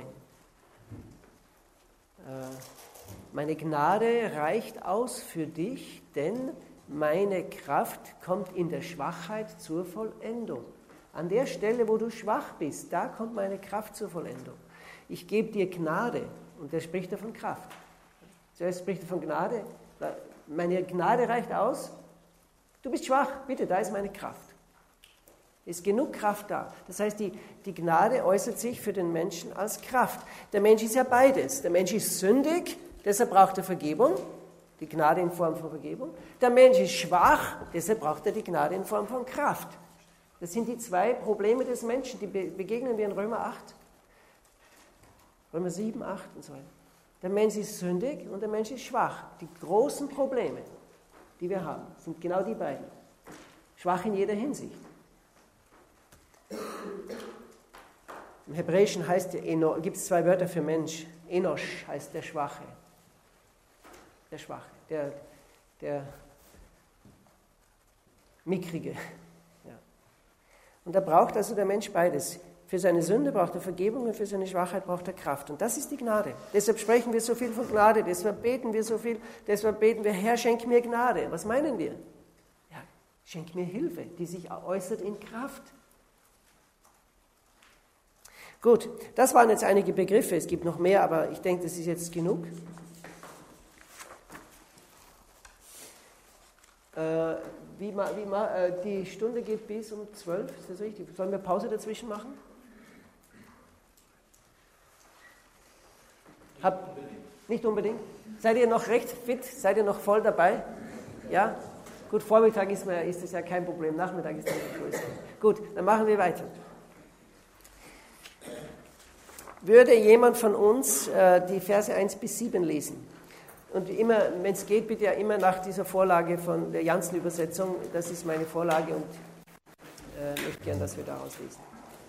Meine Gnade reicht aus für dich, denn meine Kraft kommt in der Schwachheit zur Vollendung. An der Stelle, wo du schwach bist, da kommt meine Kraft zur Vollendung. Ich gebe dir Gnade. Und der spricht davon Kraft. Zuerst spricht er von Gnade. Meine Gnade reicht aus. Du bist schwach, bitte, da ist meine Kraft. Ist genug Kraft da. Das heißt, die, die Gnade äußert sich für den Menschen als Kraft. Der Mensch ist ja beides. Der Mensch ist sündig, deshalb braucht er Vergebung. Die Gnade in Form von Vergebung. Der Mensch ist schwach, deshalb braucht er die Gnade in Form von Kraft. Das sind die zwei Probleme des Menschen, die begegnen wir in Römer acht, Römer sieben, acht und so weiter. Der Mensch ist sündig und der Mensch ist schwach. Die großen Probleme, die wir haben, sind genau die beiden. Schwach in jeder Hinsicht. Im Hebräischen heißt ja, gibt es zwei Wörter für Mensch. Enosh heißt der Schwache. Der Schwache, der, der Mickrige. Ja. Und da braucht also der Mensch beides. Für seine Sünde braucht er Vergebung und für seine Schwachheit braucht er Kraft. Und das ist die Gnade. Deshalb sprechen wir so viel von Gnade, deshalb beten wir so viel, deshalb beten wir, Herr, schenk mir Gnade. Was meinen wir? Ja, schenk mir Hilfe, die sich äußert in Kraft. Gut, das waren jetzt einige Begriffe, es gibt noch mehr, aber ich denke, das ist jetzt genug. Äh, wie ma, wie ma, äh, die Stunde geht bis um zwölf, ist das richtig? Sollen wir Pause dazwischen machen? Hab, nicht unbedingt. Seid ihr noch recht fit? Seid ihr noch voll dabei? Ja? Gut, Vormittag ist, mir, ist das ja kein Problem, Nachmittag ist das größer. Gut, dann machen wir weiter. Würde jemand von uns äh, die Verse eins bis sieben lesen? Und immer, wenn es geht, bitte ja immer nach dieser Vorlage von der Jansen-Übersetzung. Das ist meine Vorlage und äh, ich möchte gern, dass wir daraus lesen.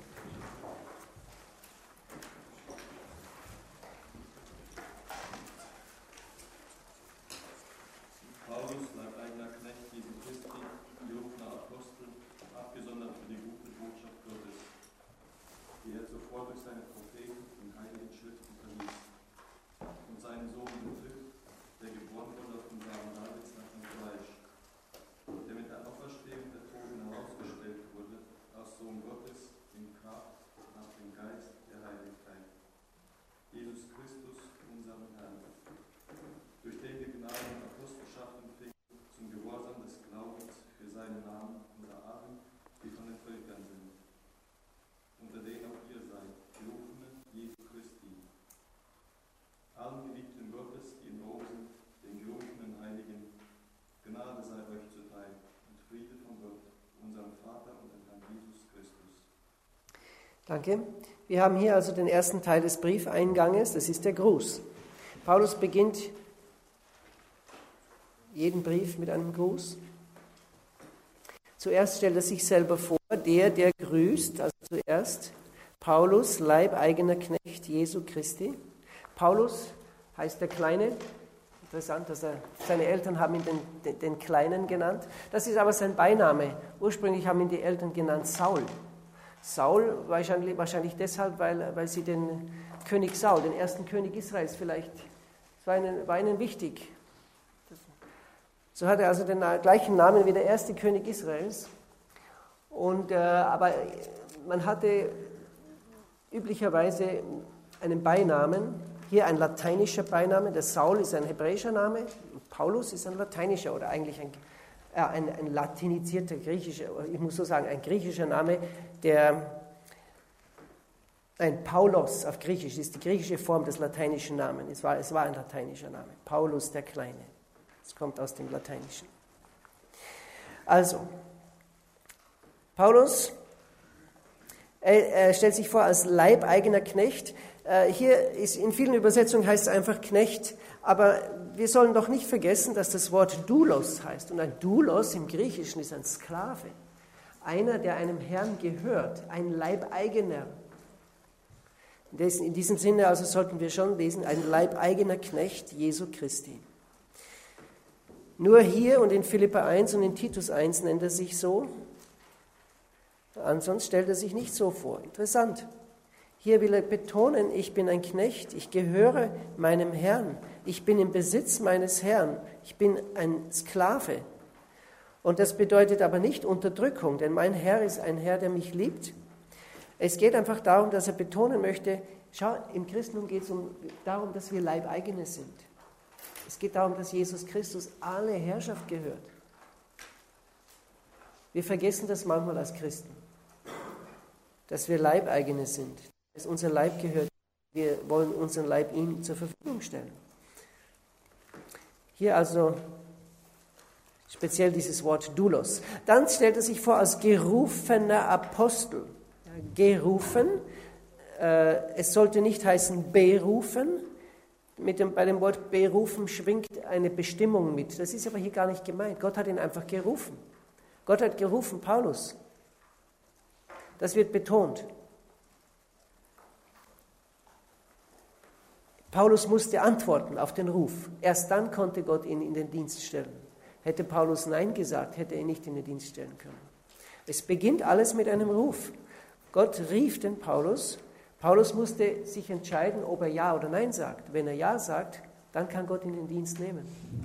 Paulus, leibeigener Knecht Jesu Christi, berufener Apostel, abgesondert für die gute Botschaft Gottes, die er zuvor durch seine Propheten und heiligen Schriften verließ, und seinen Sohn Ludwig, der geboren wurde auf dem Samen Davids nach dem Fleisch, der mit der Auferstehung der Toten herausgestellt wurde, als Sohn Gottes in Kraft nach dem Geist der Heiligkeit. Jesus Christus, unserem Herrn, durch den wir Gnade und Apostelschaft empfingen, zum Gehorsam des Glaubens für seinen Namen unter allen, die von den Völkern sind, unter denen auch ihr seid, Berufene Jesu Christi. Allen Geliebten Gottes, die in Rom sind, den gerufenen Heiligen, Gnade sei euch zuteil und Friede von Gott, unserem Vater und dem Herrn Jesus Christus. Danke. Wir haben hier also den ersten Teil des Briefeinganges, das ist der Gruß. Paulus beginnt jeden Brief mit einem Gruß. Zuerst stellt er sich selber vor, der, der grüßt, also zuerst Paulus, leibeigener Knecht Jesu Christi. Paulus heißt der Kleine. Interessant, dass er, seine Eltern haben ihn den, den, den Kleinen genannt. Das ist aber sein Beiname. Ursprünglich haben ihn die Eltern genannt Saul. Saul wahrscheinlich, wahrscheinlich deshalb, weil, weil sie den König Saul, den ersten König Israels vielleicht, das war ihnen, war ihnen wichtig. So hat er also den gleichen Namen wie der erste König Israels. Und, äh, aber man hatte üblicherweise einen Beinamen, hier ein lateinischer Beiname. Der Saul ist ein hebräischer Name, Paulus ist ein lateinischer oder eigentlich ein, äh, ein, ein latinisierter griechischer, ich muss so sagen, ein griechischer Name, der ein Paulos auf Griechisch ist die griechische Form des lateinischen Namens. Es war, es war ein lateinischer Name, Paulus der Kleine. Es kommt aus dem Lateinischen. Also, Paulus er, er stellt sich vor als leibeigener Knecht. Hier ist in vielen Übersetzungen heißt es einfach Knecht, aber wir sollen doch nicht vergessen, dass das Wort Doulos heißt. Und ein Doulos im Griechischen ist ein Sklave, einer, der einem Herrn gehört, ein Leibeigener. In diesem Sinne also sollten wir schon lesen, ein leibeigener Knecht Jesu Christi. Nur hier und in Philipper eins und in Titus eins nennt er sich so. Ansonsten stellt er sich nicht so vor. Interessant. Hier will er betonen, ich bin ein Knecht, ich gehöre meinem Herrn, ich bin im Besitz meines Herrn, ich bin ein Sklave. Und das bedeutet aber nicht Unterdrückung, denn mein Herr ist ein Herr, der mich liebt. Es geht einfach darum, dass er betonen möchte, schau, im Christentum geht es um, darum, dass wir Leibeigene sind. Es geht darum, dass Jesus Christus alle Herrschaft gehört. Wir vergessen das manchmal als Christen, dass wir Leibeigene sind, dass unser Leib gehört. Wir wollen unseren Leib ihm zur Verfügung stellen. Hier also speziell dieses Wort Doulos. Dann stellt er sich vor als gerufener Apostel. Gerufen, äh, es sollte nicht heißen berufen. Mit dem, bei dem Wort berufen schwingt eine Bestimmung mit. Das ist aber hier gar nicht gemeint. Gott hat ihn einfach gerufen. Gott hat gerufen, Paulus. Das wird betont. Paulus musste antworten auf den Ruf. Erst dann konnte Gott ihn in den Dienst stellen. Hätte Paulus Nein gesagt, hätte er ihn nicht in den Dienst stellen können. Es beginnt alles mit einem Ruf. Gott rief den Paulus. Paulus musste sich entscheiden, ob er Ja oder Nein sagt. Wenn er Ja sagt, dann kann Gott ihn in den Dienst nehmen.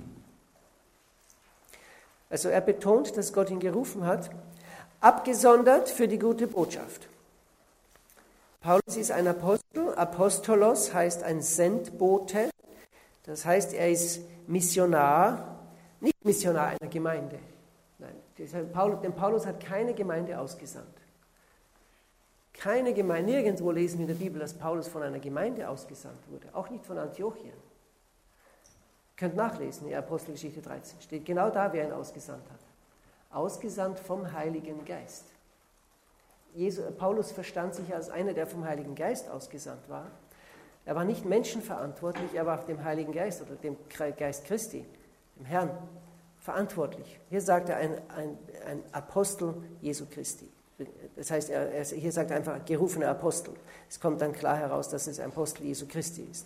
Also er betont, dass Gott ihn gerufen hat, abgesondert für die gute Botschaft. Paulus ist ein Apostel. Apostolos heißt ein Sendbote. Das heißt, er ist Missionar, nicht Missionar einer Gemeinde. Nein, denn Paulus hat keine Gemeinde ausgesandt. Keine Gemeinde, nirgendwo lesen wir in der Bibel, dass Paulus von einer Gemeinde ausgesandt wurde, auch nicht von Antiochien. Ihr könnt nachlesen, in Apostelgeschichte dreizehn, steht genau da, wer ihn ausgesandt hat. Ausgesandt vom Heiligen Geist. Jesus, Paulus verstand sich als einer, der vom Heiligen Geist ausgesandt war. Er war nicht menschenverantwortlich, er war dem Heiligen Geist oder dem Geist Christi, dem Herrn, verantwortlich. Hier sagt er ein, ein, ein Apostel Jesu Christi. Das heißt, er, er, hier sagt er einfach gerufener Apostel. Es kommt dann klar heraus, dass es ein Apostel Jesu Christi ist.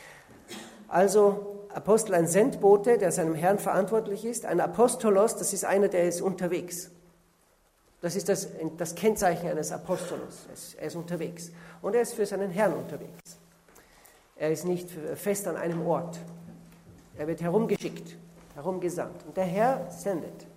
Also Apostel, ein Sendbote, der seinem Herrn verantwortlich ist. Ein Apostolos, das ist einer, der ist unterwegs. Das ist das, das Kennzeichen eines Apostolos. Er ist unterwegs. Und er ist für seinen Herrn unterwegs. Er ist nicht fest an einem Ort. Er wird herumgeschickt, herumgesandt. Und der Herr sendet.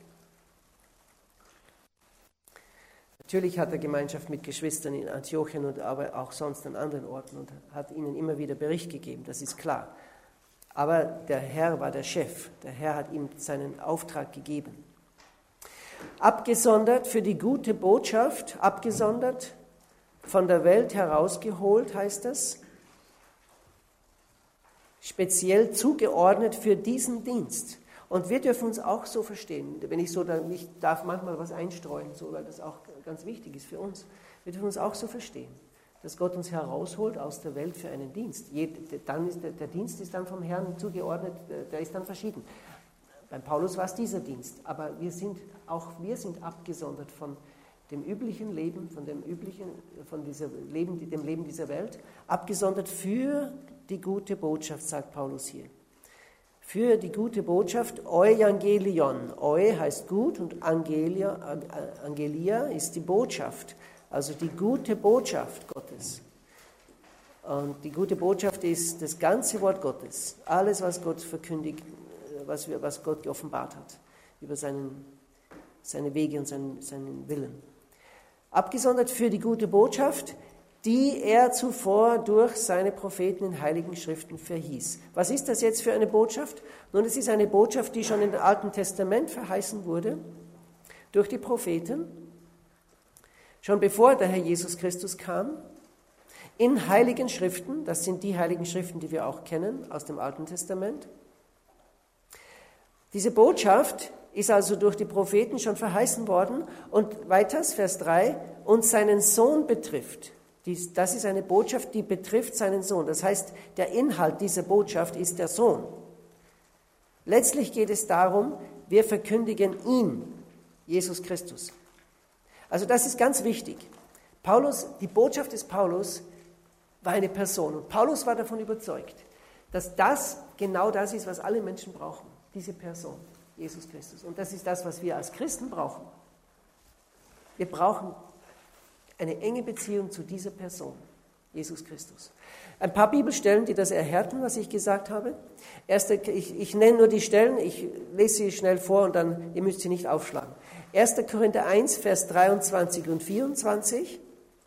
Natürlich hat er Gemeinschaft mit Geschwistern in Antiochien und aber auch sonst an anderen Orten und hat ihnen immer wieder Bericht gegeben, das ist klar. Aber der Herr war der Chef, der Herr hat ihm seinen Auftrag gegeben. Abgesondert für die gute Botschaft, abgesondert, von der Welt herausgeholt, heißt das. Speziell zugeordnet für diesen Dienst. Und wir dürfen uns auch so verstehen, wenn ich so, dann, ich darf manchmal was einstreuen, so, weil das auch ganz wichtig ist für uns. Wir dürfen uns auch so verstehen, dass Gott uns herausholt aus der Welt für einen Dienst. Dann ist der, der Dienst ist dann vom Herrn zugeordnet, der ist dann verschieden. Beim Paulus war es dieser Dienst, aber wir sind auch wir sind abgesondert von dem üblichen Leben, von dem üblichen, von dieser Leben, dem Leben dieser Welt, abgesondert für die gute Botschaft, sagt Paulus hier. Für die gute Botschaft, Euangelion. Eu heißt gut und Angelia, Angelia ist die Botschaft, also die gute Botschaft Gottes. Und die gute Botschaft ist das ganze Wort Gottes, alles, was Gott verkündigt, was, wir, was Gott geoffenbart hat, über seinen, seine Wege und seinen, seinen Willen. Abgesondert für die gute Botschaft, die er zuvor durch seine Propheten in heiligen Schriften verhieß. Was ist das jetzt für eine Botschaft? Nun, es ist eine Botschaft, die schon im Alten Testament verheißen wurde, durch die Propheten, schon bevor der Herr Jesus Christus kam, in heiligen Schriften, das sind die heiligen Schriften, die wir auch kennen aus dem Alten Testament. Diese Botschaft ist also durch die Propheten schon verheißen worden und weiters, Vers drei, und seinen Sohn betrifft. Das ist eine Botschaft, die betrifft seinen Sohn. Das heißt, der Inhalt dieser Botschaft ist der Sohn. Letztlich geht es darum, wir verkündigen ihn, Jesus Christus. Also das ist ganz wichtig. Paulus, die Botschaft des Paulus war eine Person. Und Paulus war davon überzeugt, dass das genau das ist, was alle Menschen brauchen. Diese Person, Jesus Christus. Und das ist das, was wir als Christen brauchen. Wir brauchen eine enge Beziehung zu dieser Person, Jesus Christus. Ein paar Bibelstellen, die das erhärten, was ich gesagt habe. Erste, ich, ich nenne nur die Stellen, ich lese sie schnell vor und dann, ihr müsst sie nicht aufschlagen. erster Korinther eins, Vers dreiundzwanzig und vierundzwanzig.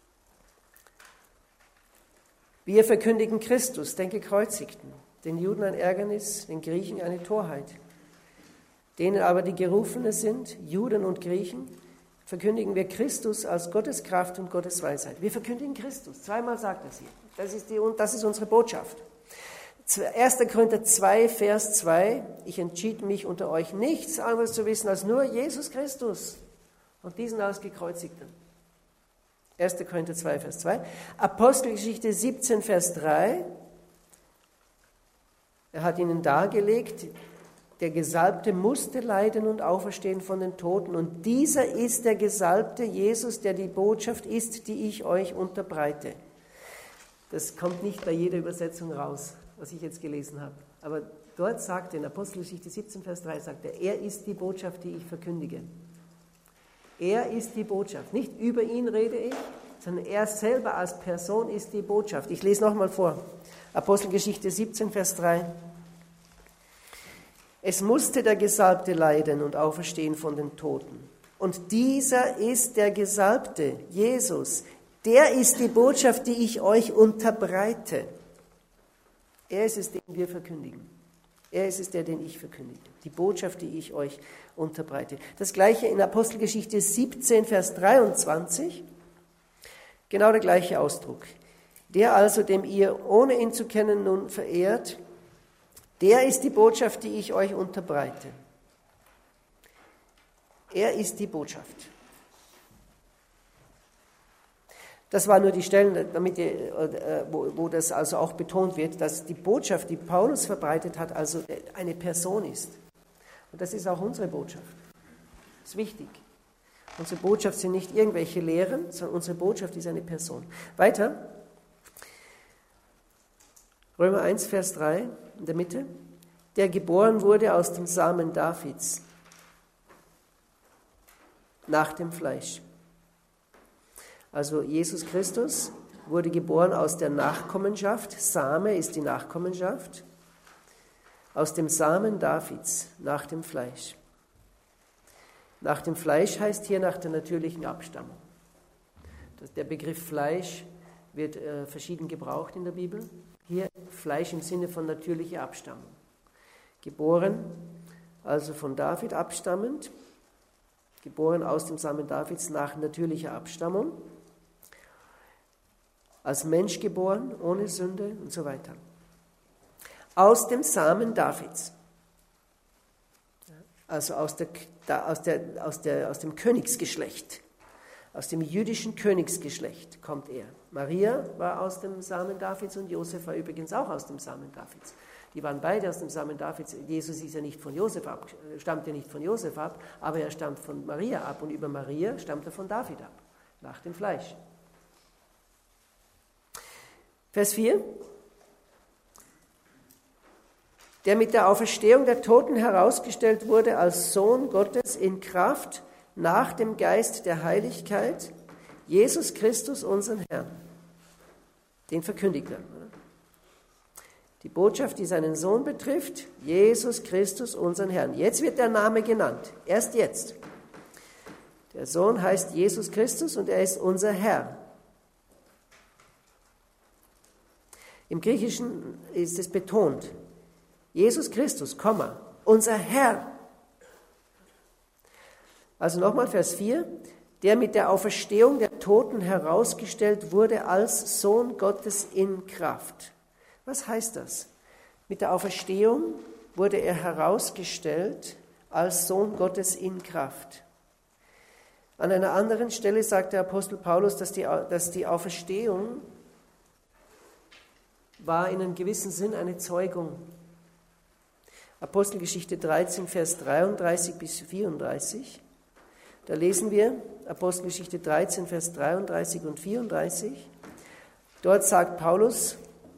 Wir verkündigen Christus, den Gekreuzigten, den Juden ein Ärgernis, den Griechen eine Torheit. Denen aber, die Gerufene sind, Juden und Griechen, verkündigen wir Christus als Gottes Kraft und Gottes Weisheit. Wir verkündigen Christus. Zweimal sagt er sie. Das ist, die, das ist unsere Botschaft. erster Korinther zwei, Vers zwei. Ich entschied mich unter euch nichts anderes zu wissen als nur Jesus Christus und diesen als Gekreuzigten. erster Korinther zwei, Vers zwei. Apostelgeschichte siebzehn, Vers drei. Er hat ihnen dargelegt, der Gesalbte musste leiden und auferstehen von den Toten. Und dieser ist der Gesalbte Jesus, der die Botschaft ist, die ich euch unterbreite. Das kommt nicht bei jeder Übersetzung raus, was ich jetzt gelesen habe. Aber dort sagt er, in Apostelgeschichte siebzehn, Vers drei, sagt er, er ist die Botschaft, die ich verkündige. Er ist die Botschaft. Nicht über ihn rede ich, sondern er selber als Person ist die Botschaft. Ich lese nochmal vor. Apostelgeschichte siebzehn, Vers drei. Es musste der Gesalbte leiden und auferstehen von den Toten. Und dieser ist der Gesalbte, Jesus. Der ist die Botschaft, die ich euch unterbreite. Er ist es, den wir verkündigen. Er ist es, der, den ich verkündige. Die Botschaft, die ich euch unterbreite. Das gleiche in Apostelgeschichte siebzehn, Vers dreiundzwanzig. Genau der gleiche Ausdruck. Der also, dem ihr, ohne ihn zu kennen, nun verehrt, der ist die Botschaft, die ich euch unterbreite. Er ist die Botschaft. Das waren nur die Stellen, damit ihr, wo, wo das also auch betont wird, dass die Botschaft, die Paulus verbreitet hat, also eine Person ist. Und das ist auch unsere Botschaft. Das ist wichtig. Unsere Botschaft sind nicht irgendwelche Lehren, sondern unsere Botschaft ist eine Person. Weiter. Römer eins, Vers drei, in der Mitte. Der geboren wurde aus dem Samen Davids, nach dem Fleisch. Also Jesus Christus wurde geboren aus der Nachkommenschaft. Same ist die Nachkommenschaft. Aus dem Samen Davids, nach dem Fleisch. Nach dem Fleisch heißt hier nach der natürlichen Abstammung. Der Begriff Fleisch wird äh, verschieden gebraucht in der Bibel. Hier Fleisch im Sinne von natürlicher Abstammung. Geboren, also von David abstammend, geboren aus dem Samen Davids nach natürlicher Abstammung, als Mensch geboren, ohne Sünde und so weiter. Aus dem Samen Davids, also aus, der, aus, der, aus, der, aus dem Königsgeschlecht, aus dem jüdischen Königsgeschlecht kommt er. Maria war aus dem Samen Davids und Josef war übrigens auch aus dem Samen Davids. Die waren beide aus dem Samen Davids. Jesus ist ja nicht von Josef ab, stammt ja nicht von Josef ab, aber er stammt von Maria ab und über Maria stammt er von David ab, nach dem Fleisch. Vers vier. Der mit der Auferstehung der Toten herausgestellt wurde als Sohn Gottes in Kraft nach dem Geist der Heiligkeit, Jesus Christus, unseren Herrn. Den verkündigt er. Die Botschaft, die seinen Sohn betrifft, Jesus Christus, unseren Herrn. Jetzt wird der Name genannt, erst jetzt. Der Sohn heißt Jesus Christus und er ist unser Herr. Im Griechischen ist es betont, Jesus Christus, Komma, unser Herr. Also nochmal Vers vier, der mit der Auferstehung der Toten herausgestellt wurde als Sohn Gottes in Kraft. Was heißt das? Mit der Auferstehung wurde er herausgestellt als Sohn Gottes in Kraft. An einer anderen Stelle sagt der Apostel Paulus, dass die, dass die Auferstehung war in einem gewissen Sinn eine Zeugung. Apostelgeschichte dreizehn, Vers dreiunddreißig bis vierunddreißig. Da lesen wir Apostelgeschichte dreizehn, Vers dreiunddreißig und vierunddreißig. Dort sagt Paulus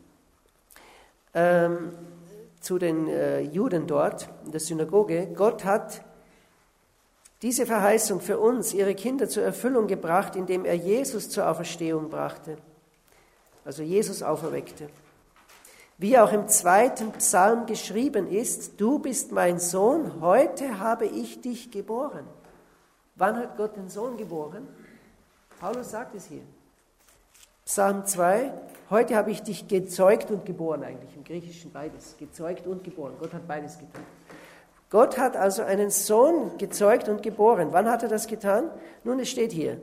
ähm, zu den äh, Juden dort in der Synagoge, Gott hat diese Verheißung für uns, ihre Kinder, zur Erfüllung gebracht, indem er Jesus zur Auferstehung brachte, also Jesus auferweckte. Wie auch im zweiten Psalm geschrieben ist, du bist mein Sohn, heute habe ich dich geboren. Wann hat Gott den Sohn geboren? Paulus sagt es hier. Psalm zwei, heute habe ich dich gezeugt und geboren, eigentlich im Griechischen beides, gezeugt und geboren. Gott hat beides getan. Gott hat also einen Sohn gezeugt und geboren. Wann hat er das getan? Nun, es steht hier.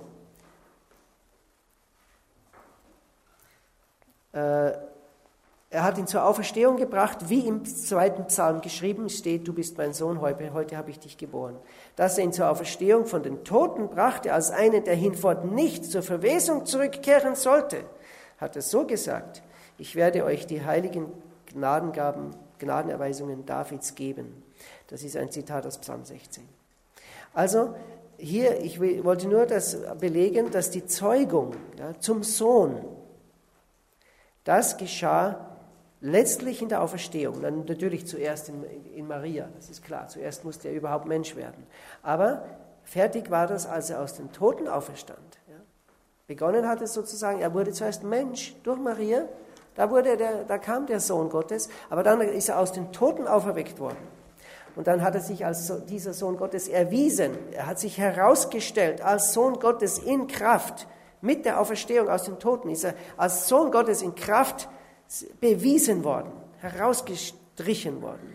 Äh, Er hat ihn zur Auferstehung gebracht, wie im zweiten Psalm geschrieben steht, du bist mein Sohn, heute, heute habe ich dich geboren. Dass er ihn zur Auferstehung von den Toten brachte, als einen, der hinfort nicht zur Verwesung zurückkehren sollte, hat er so gesagt, ich werde euch die heiligen Gnadengaben, Gnadenerweisungen Davids geben. Das ist ein Zitat aus Psalm sechzehn. Also hier, ich will, wollte nur das belegen, dass die Zeugung ja, zum Sohn, das geschah letztlich in der Auferstehung. Dann natürlich zuerst in, in Maria, das ist klar. Zuerst musste er überhaupt Mensch werden. Aber fertig war das, als er aus den Toten auferstand. Ja. Begonnen hat es sozusagen, er wurde zuerst Mensch durch Maria, da, wurde der, da kam der Sohn Gottes, aber dann ist er aus den Toten auferweckt worden. Und dann hat er sich als dieser Sohn Gottes erwiesen. Er hat sich herausgestellt als Sohn Gottes in Kraft. Mit der Auferstehung aus den Toten ist er als Sohn Gottes in Kraft bewiesen worden, herausgestrichen worden.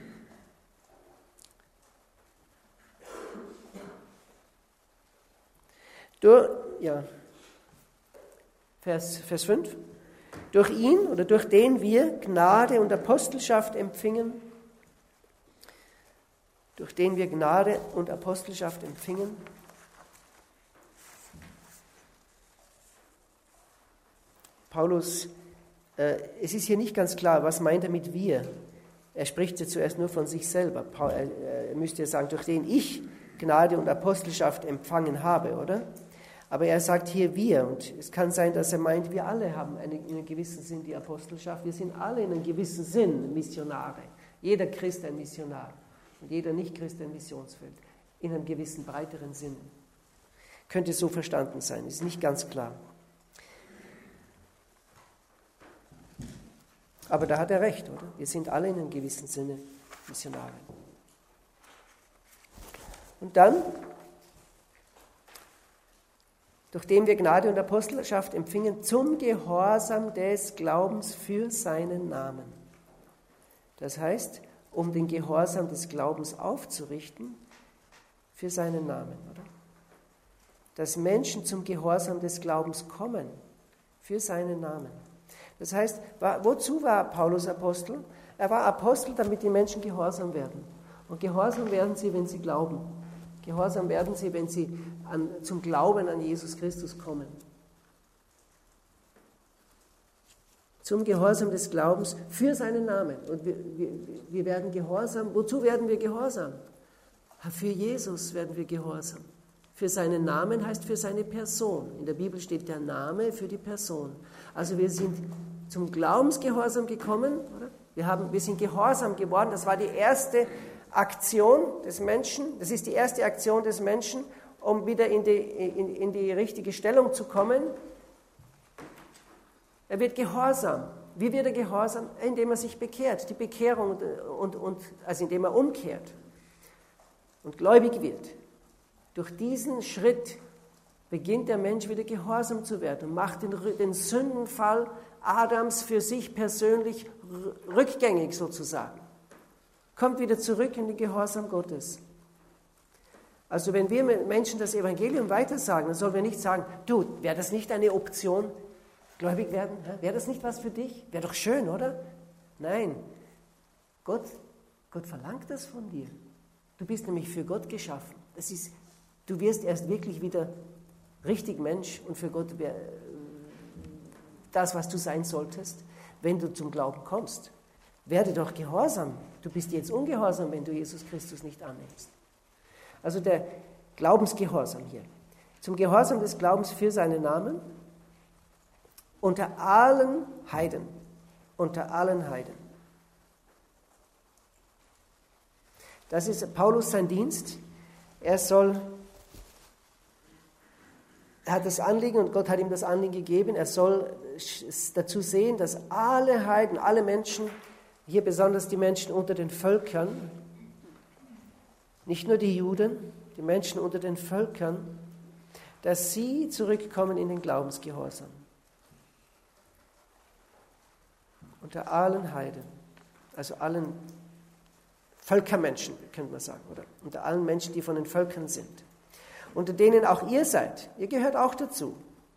Durch, ja, Vers, Vers fünf. Durch ihn oder durch den wir Gnade und Apostelschaft empfingen, durch den wir Gnade und Apostelschaft empfingen. Paulus, äh, es ist hier nicht ganz klar, was meint er mit wir. Er spricht ja zuerst nur von sich selber. Paul, äh, er müsste ja sagen, durch den ich Gnade und Apostelschaft empfangen habe, oder? Aber er sagt hier wir, und es kann sein, dass er meint, wir alle haben eine, in einem gewissen Sinn die Apostelschaft. Wir sind alle in einem gewissen Sinn Missionare. Jeder Christ ein Missionar. Und jeder Nicht-Christ ein Missionsfeld, in einem gewissen breiteren Sinne. Könnte so verstanden sein, ist nicht ganz klar. Aber da hat er recht, oder? Wir sind alle in einem gewissen Sinne Missionare. Und dann, durch den wir Gnade und Apostelschaft empfingen, zum Gehorsam des Glaubens für seinen Namen. Das heißt, um den Gehorsam des Glaubens aufzurichten für seinen Namen, oder? Dass Menschen zum Gehorsam des Glaubens kommen für seinen Namen. Das heißt, war, wozu war Paulus Apostel? Er war Apostel, damit die Menschen gehorsam werden. Und gehorsam werden sie, wenn sie glauben. Gehorsam werden sie, wenn sie an, zum Glauben an Jesus Christus kommen. Zum Gehorsam des Glaubens für seinen Namen. Und wir, wir, wir werden gehorsam. Wozu werden wir gehorsam? Für Jesus werden wir gehorsam. Für seinen Namen heißt für seine Person. In der Bibel steht der Name für die Person. Also wir sind zum Glaubensgehorsam gekommen. Oder? Wir, haben, wir sind gehorsam geworden. Das war die erste Aktion des Menschen. Das ist die erste Aktion des Menschen, um wieder in die, in, in die richtige Stellung zu kommen. Er wird gehorsam. Wie wird er gehorsam? Indem er sich bekehrt. Die Bekehrung, und, und, und, also indem er umkehrt und gläubig wird. Durch diesen Schritt beginnt der Mensch wieder gehorsam zu werden und macht den, den Sündenfall Adams für sich persönlich rückgängig sozusagen. Kommt wieder zurück in den Gehorsam Gottes. Also wenn wir Menschen das Evangelium weitersagen, dann sollen wir nicht sagen, du, wäre das nicht eine Option, gläubig werden? Wäre das nicht was für dich? Wäre doch schön, oder? Nein, Gott, Gott verlangt das von dir. Du bist nämlich für Gott geschaffen. Das ist, du wirst erst wirklich wieder richtig Mensch und für Gott das, was du sein solltest, wenn du zum Glauben kommst. Werde doch gehorsam. Du bist jetzt ungehorsam, wenn du Jesus Christus nicht annimmst. Also der Glaubensgehorsam hier. Zum Gehorsam des Glaubens für seinen Namen unter allen Heiden. Unter allen Heiden. Das ist Paulus sein Dienst. Er soll, er hat das Anliegen und Gott hat ihm das Anliegen gegeben, er soll dazu sehen, dass alle Heiden, alle Menschen, hier besonders die Menschen unter den Völkern, nicht nur die Juden, die Menschen unter den Völkern, dass sie zurückkommen in den Glaubensgehorsam. Unter allen Heiden, also allen Völkermenschen, könnte man sagen, oder? Unter allen Menschen, die von den Völkern sind. Unter denen auch ihr seid. Ihr gehört auch dazu.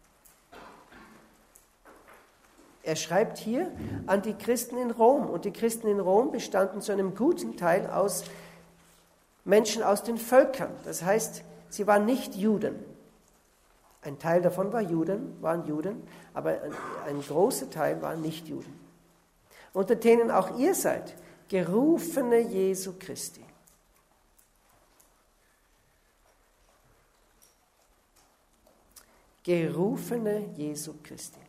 Er schreibt hier an die Christen in Rom. Und die Christen in Rom bestanden zu einem guten Teil aus Menschen aus den Völkern. Das heißt, sie waren nicht Juden. Ein Teil davon war Juden, waren Juden, aber ein, ein großer Teil waren nicht Juden. Unter denen auch ihr seid, Gerufene Jesu Christi. Gerufene Jesu Christi.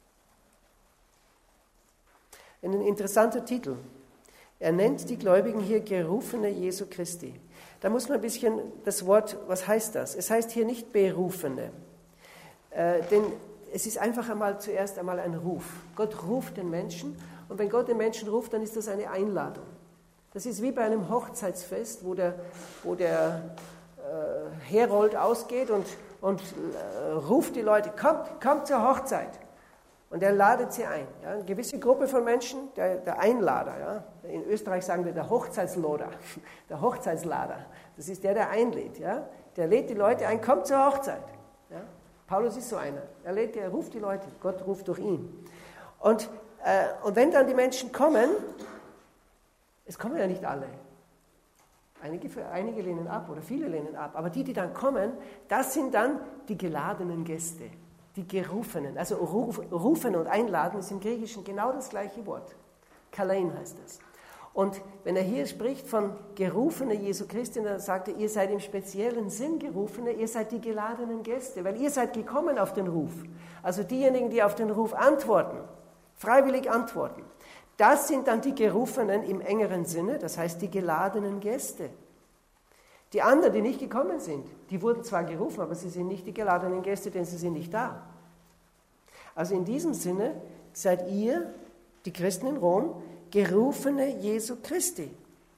Ein interessanter Titel. Er nennt die Gläubigen hier Gerufene Jesu Christi. Da muss man ein bisschen das Wort, was heißt das? Es heißt hier nicht Berufene, äh, denn es ist einfach einmal zuerst einmal ein Ruf. Gott ruft den Menschen und wenn Gott den Menschen ruft, dann ist das eine Einladung. Das ist wie bei einem Hochzeitsfest, wo der, wo der äh, Herold ausgeht und, und äh, ruft die Leute, kommt, kommt zur Hochzeit. Und er ladet sie ein. Ja, eine gewisse Gruppe von Menschen, der, der Einlader. Ja. In Österreich sagen wir der Hochzeitsloder, der Hochzeitslader. Das ist der, der einlädt. Ja. Der lädt die Leute ein, kommt zur Hochzeit. Ja. Paulus ist so einer. Er lädt, er ruft die Leute, Gott ruft durch ihn. Und, äh, und wenn dann die Menschen kommen, es kommen ja nicht alle. Einige, einige lehnen ab oder viele lehnen ab. Aber die, die dann kommen, das sind dann die geladenen Gäste. Die Gerufenen, also ruf, rufen und einladen ist im Griechischen genau das gleiche Wort. Kalein heißt es. Und wenn er hier spricht von Gerufene Jesu Christi, dann sagt er, ihr seid im speziellen Sinn Gerufene, ihr seid die geladenen Gäste, weil ihr seid gekommen auf den Ruf. Also diejenigen, die auf den Ruf antworten, freiwillig antworten, das sind dann die Gerufenen im engeren Sinne, das heißt die geladenen Gäste. Die anderen, die nicht gekommen sind, die wurden zwar gerufen, aber sie sind nicht die geladenen Gäste, denn sie sind nicht da. Also in diesem Sinne seid ihr, die Christen in Rom, Gerufene Jesu Christi.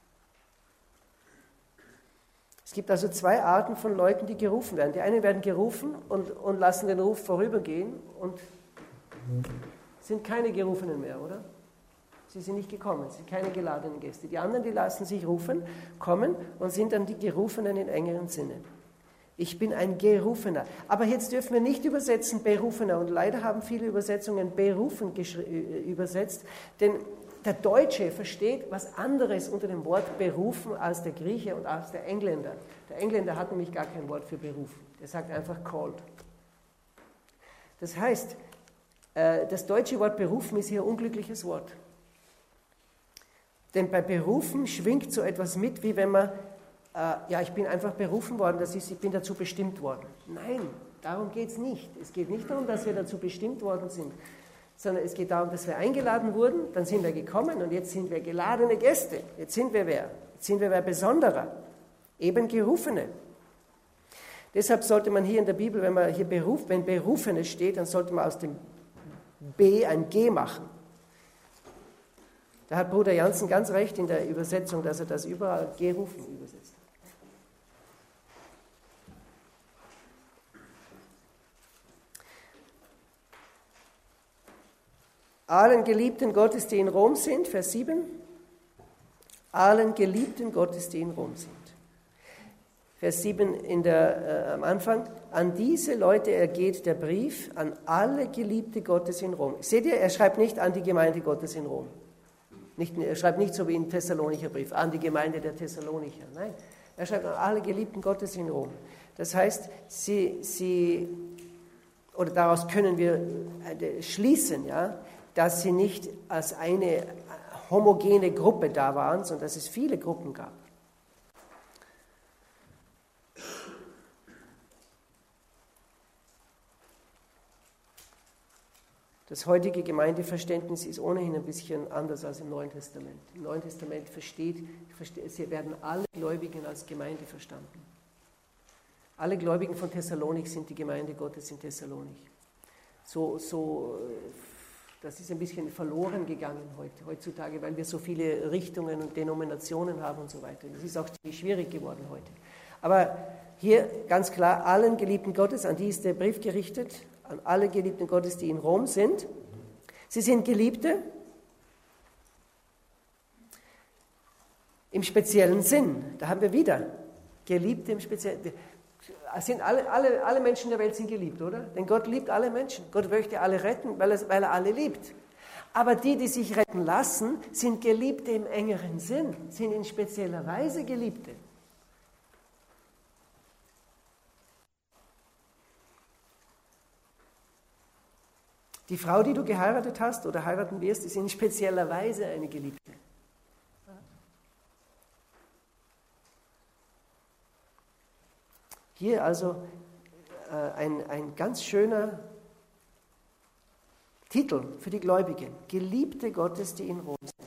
Es gibt also zwei Arten von Leuten, die gerufen werden. Die einen werden gerufen und, und lassen den Ruf vorübergehen und sind keine Gerufenen mehr, oder? Sie sind nicht gekommen, sie sind keine geladenen Gäste. Die anderen, die lassen sich rufen, kommen und sind dann die Gerufenen in engeren Sinne. Ich bin ein Gerufener. Aber jetzt dürfen wir nicht übersetzen Berufener. Und leider haben viele Übersetzungen berufen übersetzt. Denn der Deutsche versteht was anderes unter dem Wort berufen als der Grieche und als der Engländer. Der Engländer hat nämlich gar kein Wort für berufen. Er sagt einfach called. Das heißt, das deutsche Wort berufen ist hier ein unglückliches Wort. Denn bei Berufen schwingt so etwas mit, wie wenn man, äh, ja, ich bin einfach berufen worden, das ist, ich bin dazu bestimmt worden. Nein, darum geht es nicht. Es geht nicht darum, dass wir dazu bestimmt worden sind, sondern es geht darum, dass wir eingeladen wurden, dann sind wir gekommen und jetzt sind wir geladene Gäste. Jetzt sind wir wer? Jetzt sind wir wer Besonderer, eben Gerufene. Deshalb sollte man hier in der Bibel, wenn man hier Beruf, wenn Berufene steht, dann sollte man aus dem B ein G machen. Da hat Bruder Jansen ganz recht in der Übersetzung, dass er das überall gerufen übersetzt. Allen Geliebten Gottes, die in Rom sind, Vers sieben. Allen Geliebten Gottes, die in Rom sind. Vers sieben in der, äh, am Anfang. An diese Leute ergeht der Brief, an alle Geliebte Gottes in Rom. Seht ihr, er schreibt nicht an die Gemeinde Gottes in Rom. Nicht, er schreibt nicht so wie im Thessalonicher Brief, an die Gemeinde der Thessalonicher. Nein, er schreibt an alle Geliebten Gottes in Rom. Das heißt, sie, sie, oder daraus können wir schließen, ja, dass sie nicht als eine homogene Gruppe da waren, sondern dass es viele Gruppen gab. Das heutige Gemeindeverständnis ist ohnehin ein bisschen anders als im Neuen Testament. Im Neuen Testament versteht, sie werden alle Gläubigen als Gemeinde verstanden. Alle Gläubigen von Thessalonik sind die Gemeinde Gottes in Thessalonik. So, so, das ist ein bisschen verloren gegangen heute, heutzutage, weil wir so viele Richtungen und Denominationen haben und so weiter. Das ist auch ziemlich schwierig geworden heute. Aber hier ganz klar, allen Geliebten Gottes, an die ist der Brief gerichtet, an alle Geliebten Gottes, die in Rom sind. Sie sind Geliebte im speziellen Sinn. Da haben wir wieder Geliebte im speziellen Sinn. Sind alle, alle, alle Menschen der Welt sind geliebt, oder? Denn Gott liebt alle Menschen. Gott möchte alle retten, weil er, weil er alle liebt. Aber die, die sich retten lassen, sind Geliebte im engeren Sinn, sind in spezieller Weise Geliebte. Die Frau, die du geheiratet hast oder heiraten wirst, ist in spezieller Weise eine Geliebte. Hier also äh, ein, ein ganz schöner Titel für die Gläubigen. Geliebte Gottes, die in Rom sind.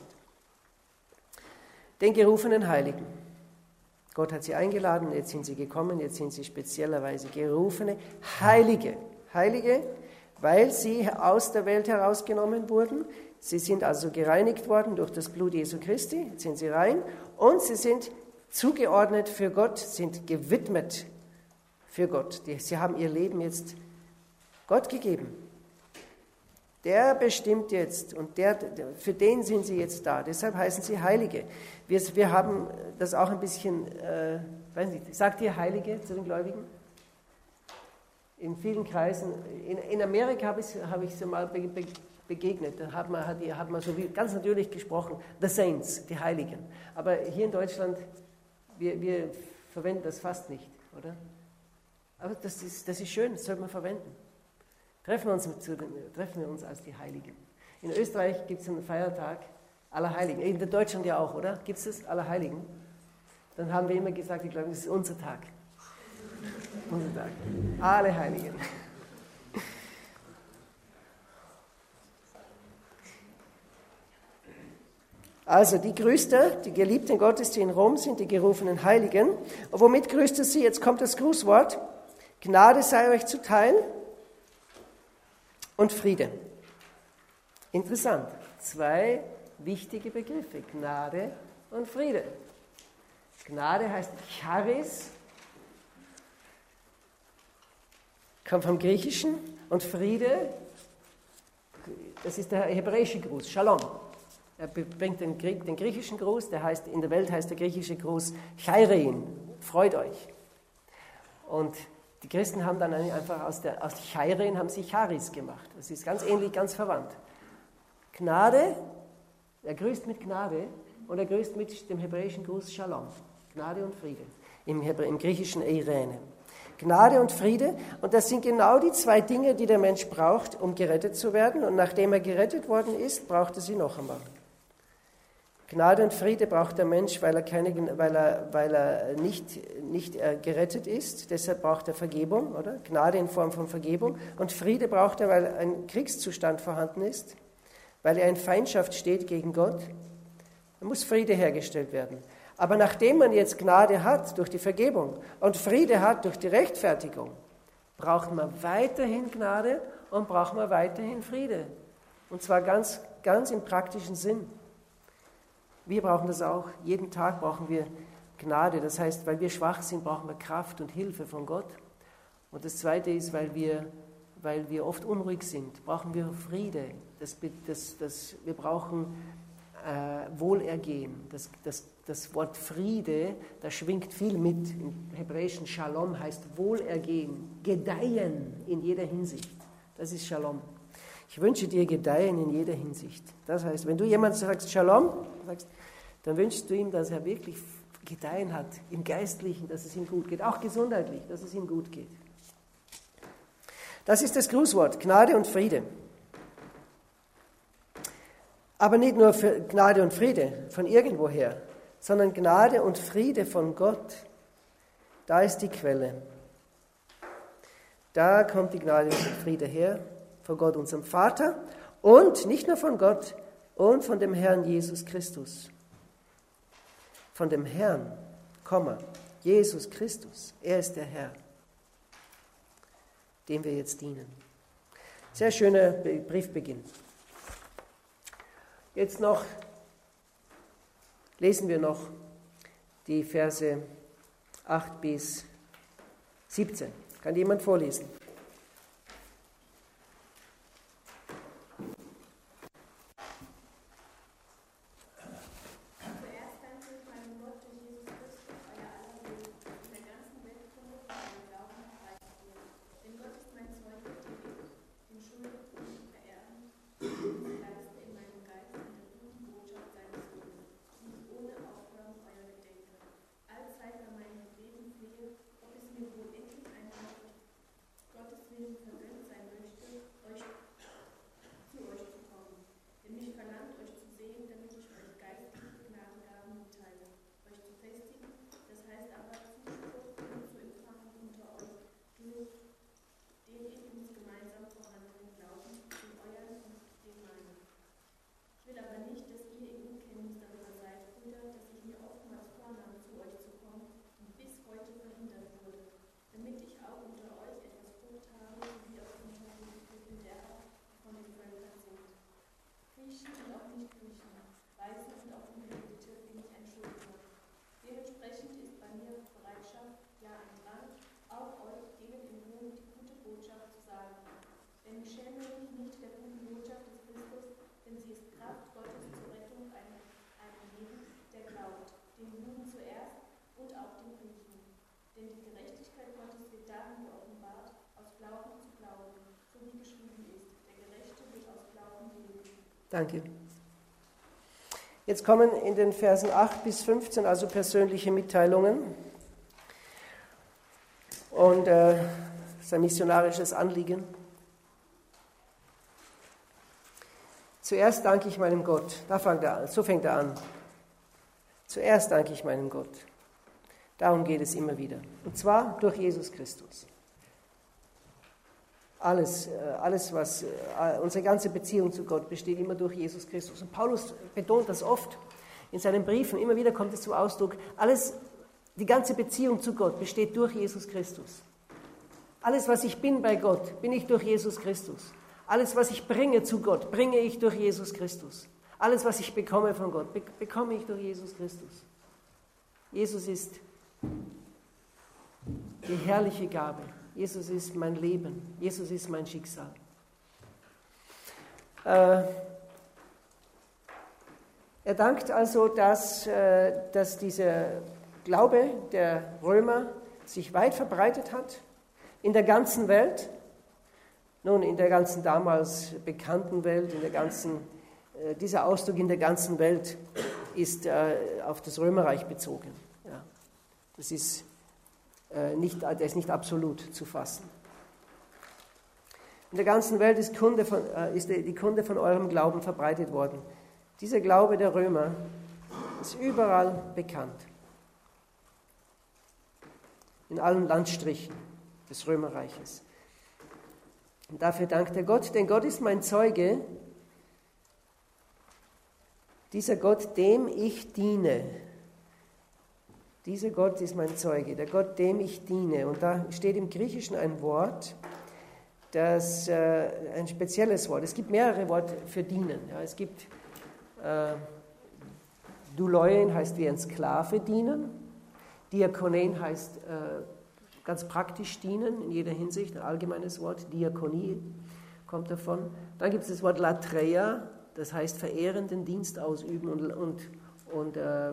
Den gerufenen Heiligen. Gott hat sie eingeladen, jetzt sind sie gekommen, jetzt sind sie speziellerweise gerufene Heilige. Heilige, weil sie aus der Welt herausgenommen wurden. Sie sind also gereinigt worden durch das Blut Jesu Christi, jetzt sind sie rein. Und sie sind zugeordnet für Gott, sind gewidmet für Gott. Sie haben ihr Leben jetzt Gott gegeben. Der bestimmt jetzt und der, für den sind sie jetzt da. Deshalb heißen sie Heilige. Wir, wir haben das auch ein bisschen, äh, weiß nicht, sagt ihr Heilige zu den Gläubigen? In vielen Kreisen, in, in Amerika habe ich, habe ich sie mal be, be, begegnet, da hat man, hat, hat man so wie, ganz natürlich gesprochen, the Saints, die Heiligen. Aber hier in Deutschland, wir, wir verwenden das fast nicht, oder? Aber das ist, das ist schön, das sollte man verwenden. Treffen wir, uns mit, treffen wir uns als die Heiligen. In Österreich gibt es einen Feiertag aller Heiligen. In Deutschland ja auch, oder? Gibt es das, aller Heiligen? Dann haben wir immer gesagt, ich glaube, das ist unser Tag. Unser Tag. Alle Heiligen. Also, die grüßt er, die Geliebten Gottes, die in Rom sind, die gerufenen Heiligen. Und womit grüßt er sie? Jetzt kommt das Grußwort. Gnade sei euch zuteil und Friede. Interessant. Zwei wichtige Begriffe. Gnade und Friede. Gnade heißt Charis, kommt vom Griechischen, und Friede, das ist der hebräische Gruß, Shalom. Er bringt den, den griechischen Gruß, der heißt, in der Welt heißt der griechische Gruß Chairein, freut euch. Und die Christen haben dann einfach aus, der, aus Chairein haben sie Charis gemacht. Das ist ganz ähnlich, ganz verwandt. Gnade, er grüßt mit Gnade und er grüßt mit dem hebräischen Gruß Shalom. Gnade und Friede, im, Hebrä im griechischen Eirene. Gnade und Friede, und das sind genau die zwei Dinge, die der Mensch braucht, um gerettet zu werden. Und nachdem er gerettet worden ist, braucht er sie noch einmal. Gnade und Friede braucht der Mensch, weil er, keine, weil er, weil er nicht, nicht gerettet ist. Deshalb braucht er Vergebung, oder? Gnade in Form von Vergebung. Und Friede braucht er, weil ein Kriegszustand vorhanden ist, weil er in Feindschaft steht gegen Gott. Da muss Friede hergestellt werden. Aber nachdem man jetzt Gnade hat durch die Vergebung und Friede hat durch die Rechtfertigung, braucht man weiterhin Gnade und braucht man weiterhin Friede. Und zwar ganz, ganz im praktischen Sinn. Wir brauchen das auch. Jeden Tag brauchen wir Gnade. Das heißt, weil wir schwach sind, brauchen wir Kraft und Hilfe von Gott. Und das Zweite ist, weil wir, weil wir oft unruhig sind, brauchen wir Friede. Das, das, das, wir brauchen äh, Wohlergehen. Das, das, das Wort Friede, da schwingt viel mit. Im hebräischen Shalom heißt Wohlergehen, Gedeihen in jeder Hinsicht. Das ist Shalom. Ich wünsche dir Gedeihen in jeder Hinsicht. Das heißt, wenn du jemand sagst Shalom, sagst, dann wünschst du ihm, dass er wirklich Gedeihen hat, im Geistlichen, dass es ihm gut geht, auch gesundheitlich, dass es ihm gut geht. Das ist das Grußwort, Gnade und Friede. Aber nicht nur für Gnade und Friede von irgendwoher, sondern Gnade und Friede von Gott. Da ist die Quelle. Da kommt die Gnade und Friede her, von Gott, unserem Vater, und nicht nur von Gott, und von dem Herrn Jesus Christus. Von dem Herrn, Komma, Jesus Christus, er ist der Herr, dem wir jetzt dienen. Sehr schöner Briefbeginn. Jetzt noch, lesen wir noch die Verse acht bis siebzehn. Kann jemand vorlesen? Allzeit bei meinem Gebeten flehe, ob es mir wohl endlich einleuchtet, Danke. Jetzt kommen in den Versen acht bis fünfzehn also persönliche Mitteilungen. Und äh, das ist ein missionarisches Anliegen. Zuerst danke ich meinem Gott. Da fängt er an. So fängt er an. Zuerst danke ich meinem Gott. Darum geht es immer wieder. Und zwar durch Jesus Christus. Alles, alles was, unsere ganze Beziehung zu Gott besteht immer durch Jesus Christus. Und Paulus betont das oft in seinen Briefen. Immer wieder kommt es zum Ausdruck. Alles, die ganze Beziehung zu Gott besteht durch Jesus Christus. Alles, was ich bin bei Gott, bin ich durch Jesus Christus. Alles, was ich bringe zu Gott, bringe ich durch Jesus Christus. Alles, was ich bekomme von Gott, bekomme ich durch Jesus Christus. Jesus ist die herrliche Gabe. Jesus ist mein Leben. Jesus ist mein Schicksal. Äh, er dankt also, dass, äh, dass dieser Glaube der Römer sich weit verbreitet hat, in der ganzen Welt. Nun, in der ganzen damals bekannten Welt, in der ganzen, äh, dieser Ausdruck in der ganzen Welt ist äh, auf das Römerreich bezogen. Ja. Das ist, äh, nicht, der ist nicht absolut zu fassen. In der ganzen Welt ist, Kunde von, äh, ist die Kunde von eurem Glauben verbreitet worden. Dieser Glaube der Römer ist überall bekannt. In allen Landstrichen des Römerreiches. Und dafür dankt er Gott, denn Gott ist mein Zeuge, dieser Gott, dem ich diene. Dieser Gott ist mein Zeuge, der Gott, dem ich diene. Und da steht im Griechischen ein Wort, das äh, ein spezielles Wort. Es gibt mehrere Worte für dienen. Ja, es gibt äh, Douloien heißt wie ein Sklave dienen. Diakonen heißt äh, ganz praktisch dienen, in jeder Hinsicht, ein allgemeines Wort. Diakonie kommt davon. Dann gibt es das Wort Latreia, das heißt verehrenden Dienst ausüben und, und, und äh,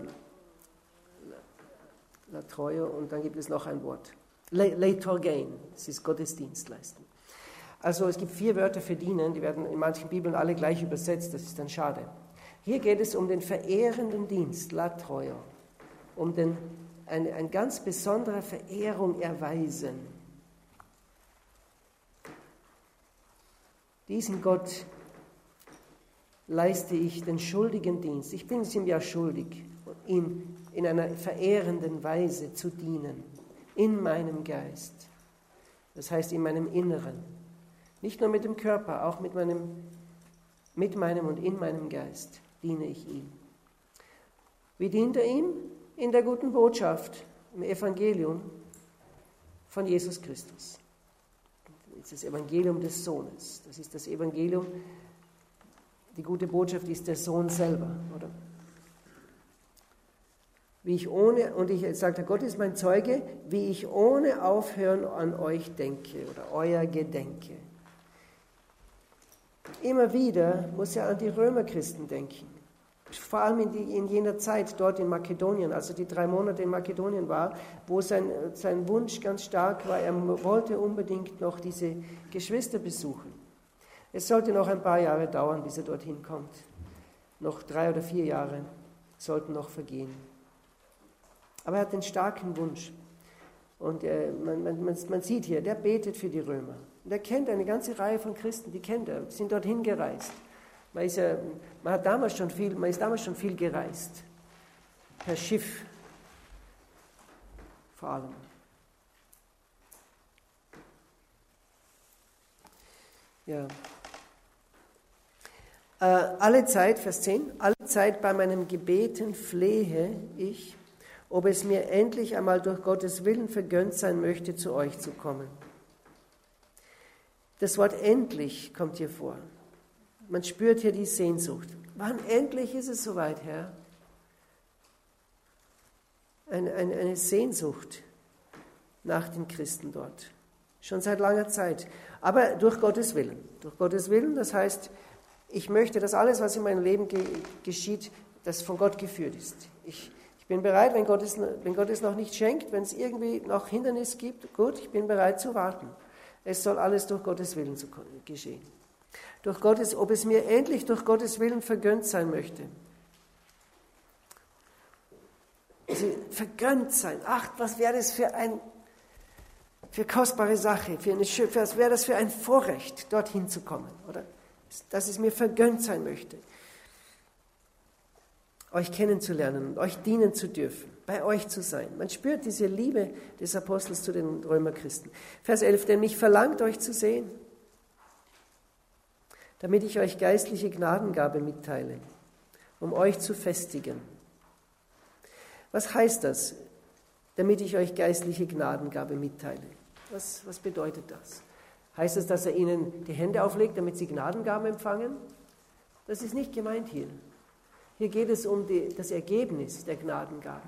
Latreia. Und dann gibt es noch ein Wort. Leitorgein, das ist Gottesdienst leisten. Also es gibt vier Wörter für dienen, die werden in manchen Bibeln alle gleich übersetzt, das ist dann schade. Hier geht es um den verehrenden Dienst, Latreia, um den Eine, eine ganz besondere Verehrung erweisen. Diesem Gott leiste ich den schuldigen Dienst. Ich bin es ihm ja schuldig, ihm in einer verehrenden Weise zu dienen, in meinem Geist. Das heißt in meinem Inneren. Nicht nur mit dem Körper, auch mit meinem, mit meinem und in meinem Geist diene ich ihm. Wie dient er ihm? In der guten Botschaft, im Evangelium von Jesus Christus. Das ist das Evangelium des Sohnes. Das ist das Evangelium, die gute Botschaft ist der Sohn selber, oder? Wie ich ohne, und ich sagt der Gott ist mein Zeuge, wie ich ohne Aufhören an euch denke oder euer Gedenke. Immer wieder muss er an die Römerchristen denken. Vor allem in, die, in jener Zeit dort in Makedonien, als er die drei Monate in Makedonien war, wo sein, sein Wunsch ganz stark war, er wollte unbedingt noch diese Geschwister besuchen. Es sollte noch ein paar Jahre dauern, bis er dorthin kommt. Noch drei oder vier Jahre sollten noch vergehen. Aber er hat den starken Wunsch. Und äh, man, man, man sieht hier, der betet für die Römer. Und er kennt eine ganze Reihe von Christen, die kennt er, die sind dorthin gereist. Man ist, ja, man, hat damals schon viel, man ist damals schon viel gereist, per Schiff vor allem. Ja. Äh, alle Zeit, Vers zehn, alle Zeit bei meinem Gebeten flehe ich, ob es mir endlich einmal durch Gottes Willen vergönnt sein möchte, zu euch zu kommen. Das Wort endlich kommt hier vor. Man spürt hier die Sehnsucht. Wann endlich ist es soweit, Herr? Eine, eine, eine Sehnsucht nach den Christen dort. Schon seit langer Zeit. Aber durch Gottes Willen. Durch Gottes Willen, das heißt, ich möchte, dass alles, was in meinem Leben ge- geschieht, das von Gott geführt ist. Ich, ich bin bereit, wenn Gott, es, wenn Gott es noch nicht schenkt, wenn es irgendwie noch Hindernis gibt, gut, ich bin bereit zu warten. Es soll alles durch Gottes Willen zu geschehen. durch Gottes, ob es mir endlich durch Gottes Willen vergönnt sein möchte. Also vergönnt sein. Ach, was wäre das für ein für kostbare Sache, für eine, was wäre das für ein Vorrecht, dorthin zu kommen, oder? Dass es mir vergönnt sein möchte, euch kennenzulernen und euch dienen zu dürfen, bei euch zu sein. Man spürt diese Liebe des Apostels zu den Römerchristen. Vers elf, denn mich verlangt, euch zu sehen, damit ich euch geistliche Gnadengabe mitteile, um euch zu festigen. Was heißt das, damit ich euch geistliche Gnadengabe mitteile? Was, was bedeutet das? Heißt es, dass er ihnen die Hände auflegt, damit sie Gnadengaben empfangen? Das ist nicht gemeint hier. Hier geht es um die, das Ergebnis der Gnadengaben.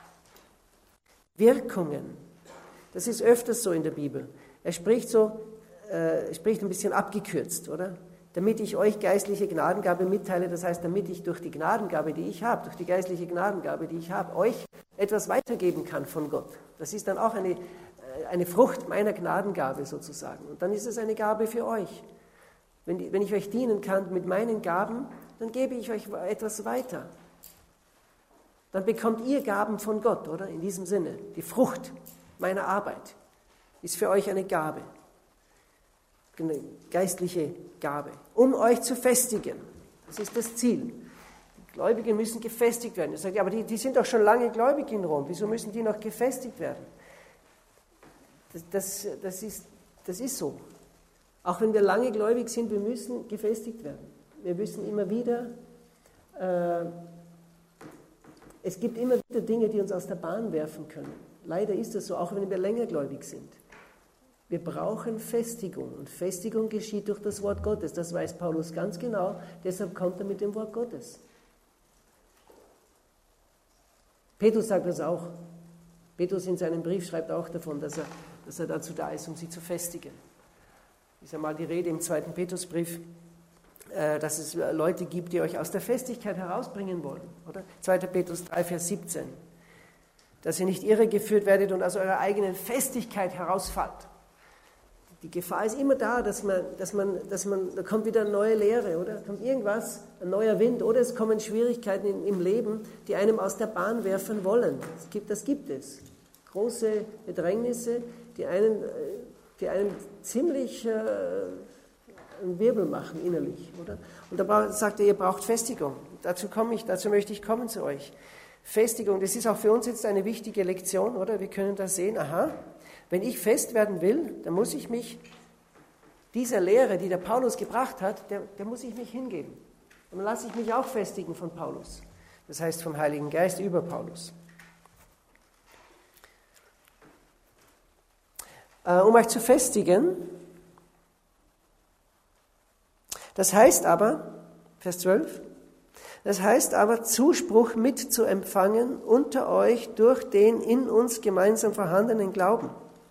Wirkungen. Das ist öfters so in der Bibel. Er spricht so, äh, spricht ein bisschen abgekürzt, oder? Damit ich euch geistliche Gnadengabe mitteile, das heißt, damit ich durch die Gnadengabe, die ich habe, durch die geistliche Gnadengabe, die ich habe, euch etwas weitergeben kann von Gott. Das ist dann auch eine, eine Frucht meiner Gnadengabe sozusagen. Und dann ist es eine Gabe für euch. Wenn, die, wenn ich euch dienen kann mit meinen Gaben, dann gebe ich euch etwas weiter. Dann bekommt ihr Gaben von Gott, oder? In diesem Sinne. Die Frucht meiner Arbeit ist für euch eine Gabe. Eine geistliche Gabe, um euch zu festigen. Das ist das Ziel. Die Gläubigen müssen gefestigt werden. Ich sage, ja, aber die, die sind doch schon lange gläubig in Rom. Wieso müssen die noch gefestigt werden? Das, das, das, ist, das ist so. Auch wenn wir lange gläubig sind, wir müssen gefestigt werden. Wir müssen immer wieder, äh, es gibt immer wieder Dinge, die uns aus der Bahn werfen können. Leider ist das so, auch wenn wir länger gläubig sind. Wir brauchen Festigung und Festigung geschieht durch das Wort Gottes. Das weiß Paulus ganz genau, deshalb kommt er mit dem Wort Gottes. Petrus sagt das auch. Petrus in seinem Brief schreibt auch davon, dass er, dass er dazu da ist, um sie zu festigen. Ist ja mal die Rede im zweiten Petrusbrief, äh, dass es Leute gibt, die euch aus der Festigkeit herausbringen wollen. Oder? zweiter Petrus drei, Vers siebzehn. Dass ihr nicht irregeführt werdet und aus eurer eigenen Festigkeit herausfallt. Die Gefahr ist immer da, dass man, dass man, dass man, da kommt wieder eine neue Lehre, oder? Da kommt irgendwas, ein neuer Wind, oder es kommen Schwierigkeiten in, im Leben, die einem aus der Bahn werfen wollen. Das gibt, das gibt es. Große Bedrängnisse, die einen, die einen ziemlich äh, einen Wirbel machen innerlich, oder? Und da sagt er, ihr braucht Festigung. Dazu komme ich, dazu möchte ich kommen zu euch. Festigung, das ist auch für uns jetzt eine wichtige Lektion, oder? Wir können da sehen, aha, wenn ich fest werden will, dann muss ich mich dieser Lehre, die der Paulus gebracht hat, der, der muss ich mich hingeben. Dann lasse ich mich auch festigen von Paulus. Das heißt vom Heiligen Geist über Paulus. Äh, um euch zu festigen, das heißt aber, Vers zwölf, das heißt aber, Zuspruch mitzuempfangen unter euch durch den in uns gemeinsam vorhandenen Glauben.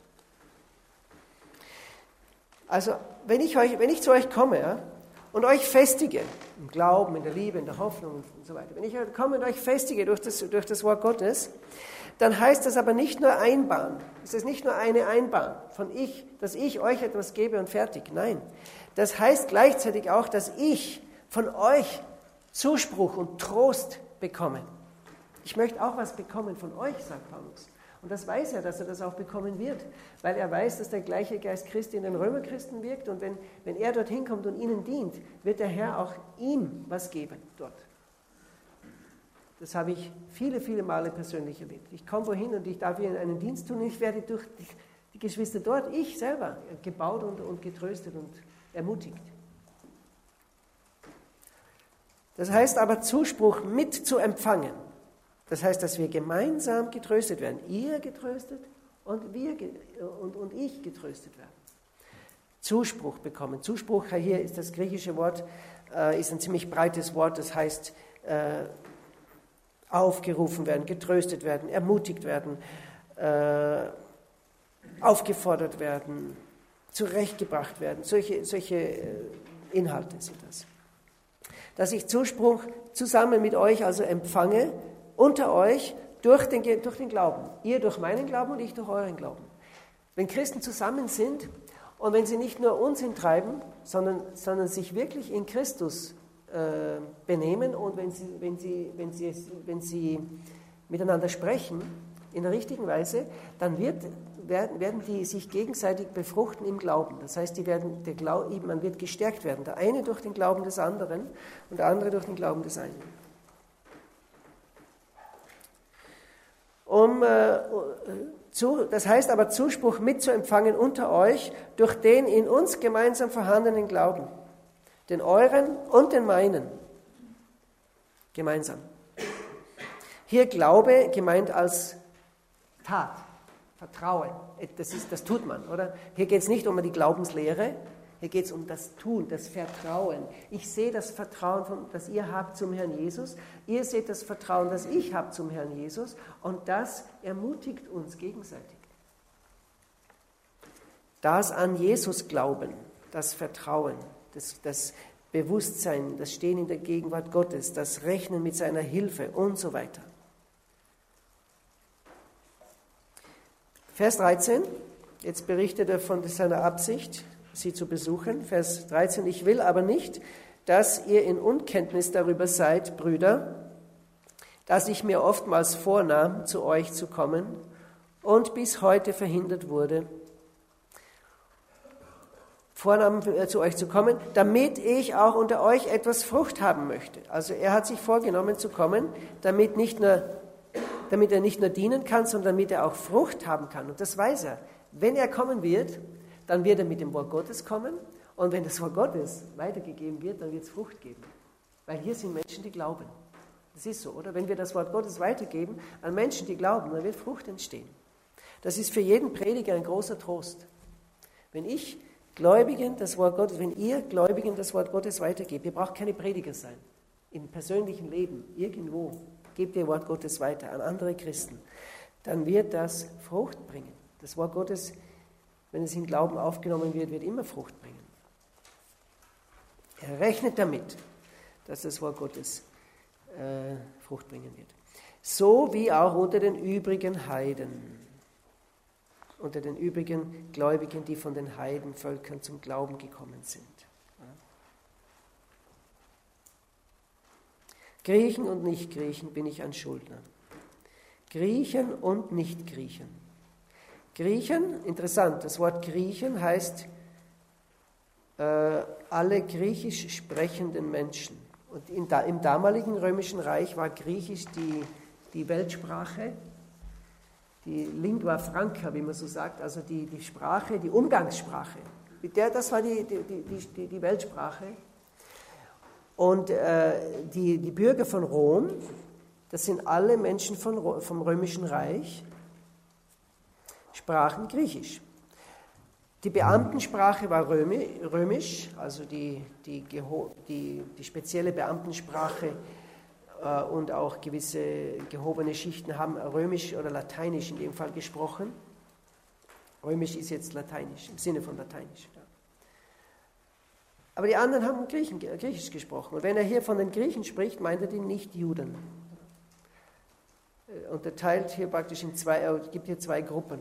Also, wenn ich, euch, wenn ich zu euch komme, ja, und euch festige, im Glauben, in der Liebe, in der Hoffnung und so weiter, wenn ich komme und euch festige durch das, durch das Wort Gottes, dann heißt das aber nicht nur Einbahn. Es ist nicht nur eine Einbahn von ich, dass ich euch etwas gebe und fertig. Nein, das heißt gleichzeitig auch, dass ich von euch Zuspruch und Trost bekomme. Ich möchte auch was bekommen von euch, sagt Paulus. Und das weiß er, dass er das auch bekommen wird, weil er weiß, dass der gleiche Geist Christi in den Römerchristen wirkt und wenn, wenn er dorthin kommt und ihnen dient, wird der Herr auch ihm was geben dort. Das habe ich viele, viele Male persönlich erlebt. Ich komme wohin und ich darf ihnen einen Dienst tun und ich werde durch die, die Geschwister dort, ich selber, gebaut und, und getröstet und ermutigt. Das heißt aber, Zuspruch mit zu empfangen. Das heißt, dass wir gemeinsam getröstet werden. Ihr getröstet und, wir, und, und ich getröstet werden. Zuspruch bekommen. Zuspruch, hier ist das griechische Wort, äh, ist ein ziemlich breites Wort. Das heißt, äh, aufgerufen werden, getröstet werden, ermutigt werden, äh, aufgefordert werden, zurechtgebracht werden. Solche, solche äh, Inhalte sind das. Dass ich Zuspruch zusammen mit euch also empfange, unter euch, durch den, durch den Glauben. Ihr durch meinen Glauben und ich durch euren Glauben. Wenn Christen zusammen sind Und wenn sie nicht nur Unsinn treiben, sondern, sondern sich wirklich in Christus äh, benehmen und wenn sie, wenn, sie, wenn, sie, wenn sie miteinander sprechen in der richtigen Weise, dann wird, werden, werden die sich gegenseitig befruchten im Glauben. Das heißt, die werden, der Glaube, man wird gestärkt werden. Der eine durch den Glauben des anderen und der andere durch den Glauben des einen. Um, äh, zu, das heißt aber, Zuspruch mitzuempfangen unter euch durch den in uns gemeinsam vorhandenen Glauben. Den euren und den meinen. Gemeinsam. Hier Glaube gemeint als Tat, Vertrauen. Das, ist, das tut man, oder? Hier geht es nicht um die Glaubenslehre, hier geht es um das Tun, das Vertrauen. Ich sehe das Vertrauen, das ihr habt zum Herrn Jesus. Ihr seht das Vertrauen, das ich habe zum Herrn Jesus. Und das ermutigt uns gegenseitig. Das an Jesus glauben, das Vertrauen, das, das Bewusstsein, das Stehen in der Gegenwart Gottes, das Rechnen mit seiner Hilfe und so weiter. Vers dreizehn, jetzt berichtet er von seiner Absicht, sie zu besuchen. Vers dreizehn, ich will aber nicht, dass ihr in Unkenntnis darüber seid, Brüder, dass ich mir oftmals vornahm, zu euch zu kommen und bis heute verhindert wurde, vornahm, zu euch zu kommen, damit ich auch unter euch etwas Frucht haben möchte. Also er hat sich vorgenommen zu kommen, damit, nicht nur, damit er nicht nur dienen kann, sondern damit er auch Frucht haben kann. Und das weiß er. Wenn er kommen wird, dann wird er mit dem Wort Gottes kommen. Und wenn das Wort Gottes weitergegeben wird, dann wird es Frucht geben. Weil hier sind Menschen, die glauben. Das ist so, oder? Wenn wir das Wort Gottes weitergeben an Menschen, die glauben, dann wird Frucht entstehen. Das ist für jeden Prediger ein großer Trost. Wenn ich Gläubigen das Wort Gottes, wenn ihr Gläubigen das Wort Gottes weitergebt, ihr braucht keine Prediger sein. Im persönlichen Leben, irgendwo, gebt ihr Wort Gottes weiter an andere Christen. Dann wird das Frucht bringen. Das Wort Gottes, wenn es in Glauben aufgenommen wird, wird immer Frucht bringen. Er rechnet damit, dass das Wort Gottes äh, Frucht bringen wird. So wie auch unter den übrigen Heiden, unter den übrigen Gläubigen, die von den Heidenvölkern zum Glauben gekommen sind. Griechen und Nicht-Griechen bin ich ein Schuldner. Griechen und Nicht-Griechen. Griechen, interessant, das Wort Griechen heißt äh, alle griechisch sprechenden Menschen. Und in, da, im damaligen Römischen Reich war Griechisch die, die Weltsprache, die Lingua Franca, wie man so sagt, also die, die Sprache, die Umgangssprache. Mit der, das war die, die, die, die Weltsprache. Und äh, die, die Bürger von Rom, das sind alle Menschen von, vom Römischen Reich, sprachen Griechisch. Die Beamtensprache war römisch, also die, die, die, die spezielle Beamtensprache äh, und auch gewisse gehobene Schichten haben römisch oder lateinisch in dem Fall gesprochen. Römisch ist jetzt lateinisch, im Sinne von lateinisch. Ja. Aber die anderen haben Griechen, Griechisch gesprochen. Und wenn er hier von den Griechen spricht, meint er die Nicht-Juden. Er unterteilt hier praktisch in zwei, er gibt hier zwei Gruppen.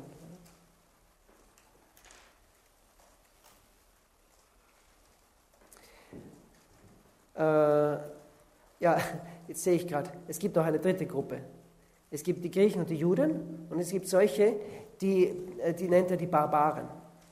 Äh, ja, jetzt sehe ich gerade, es gibt noch eine dritte Gruppe. Es gibt die Griechen und die Juden und es gibt solche, die, die nennt er die Barbaren.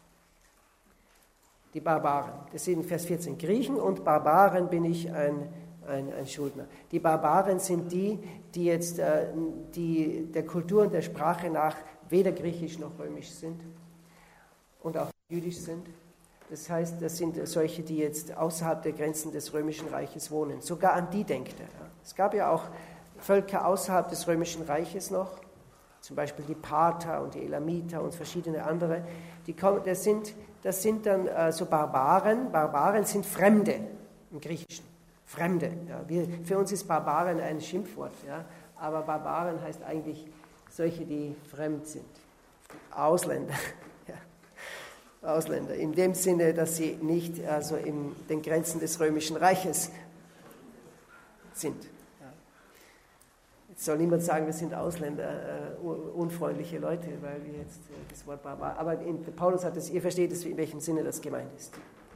Die Barbaren, das sind in Vers vierzehn. Griechen und Barbaren bin ich ein, ein, ein Schuldner. Die Barbaren sind die, die jetzt äh, die der Kultur und der Sprache nach weder griechisch noch römisch sind und auch jüdisch sind. Das heißt, das sind solche, die jetzt außerhalb der Grenzen des Römischen Reiches wohnen. Sogar an die denkt er. Es gab ja auch Völker außerhalb des Römischen Reiches noch, zum Beispiel die Parther und die Elamiter und verschiedene andere. Die kommen, das, sind, das sind dann äh, so Barbaren. Barbaren sind Fremde im Griechischen. Fremde. Ja. Wir, für uns ist Barbaren ein Schimpfwort, ja. Aber Barbaren heißt eigentlich solche, die fremd sind. Ausländer. Ausländer, in dem Sinne, dass sie nicht also in den Grenzen des Römischen Reiches sind. Jetzt soll niemand sagen, wir sind Ausländer, äh, unfreundliche Leute, weil wir jetzt äh, das Wort Barbar. Aber in, Paulus hat es, ihr versteht es, in welchem Sinne das gemeint ist.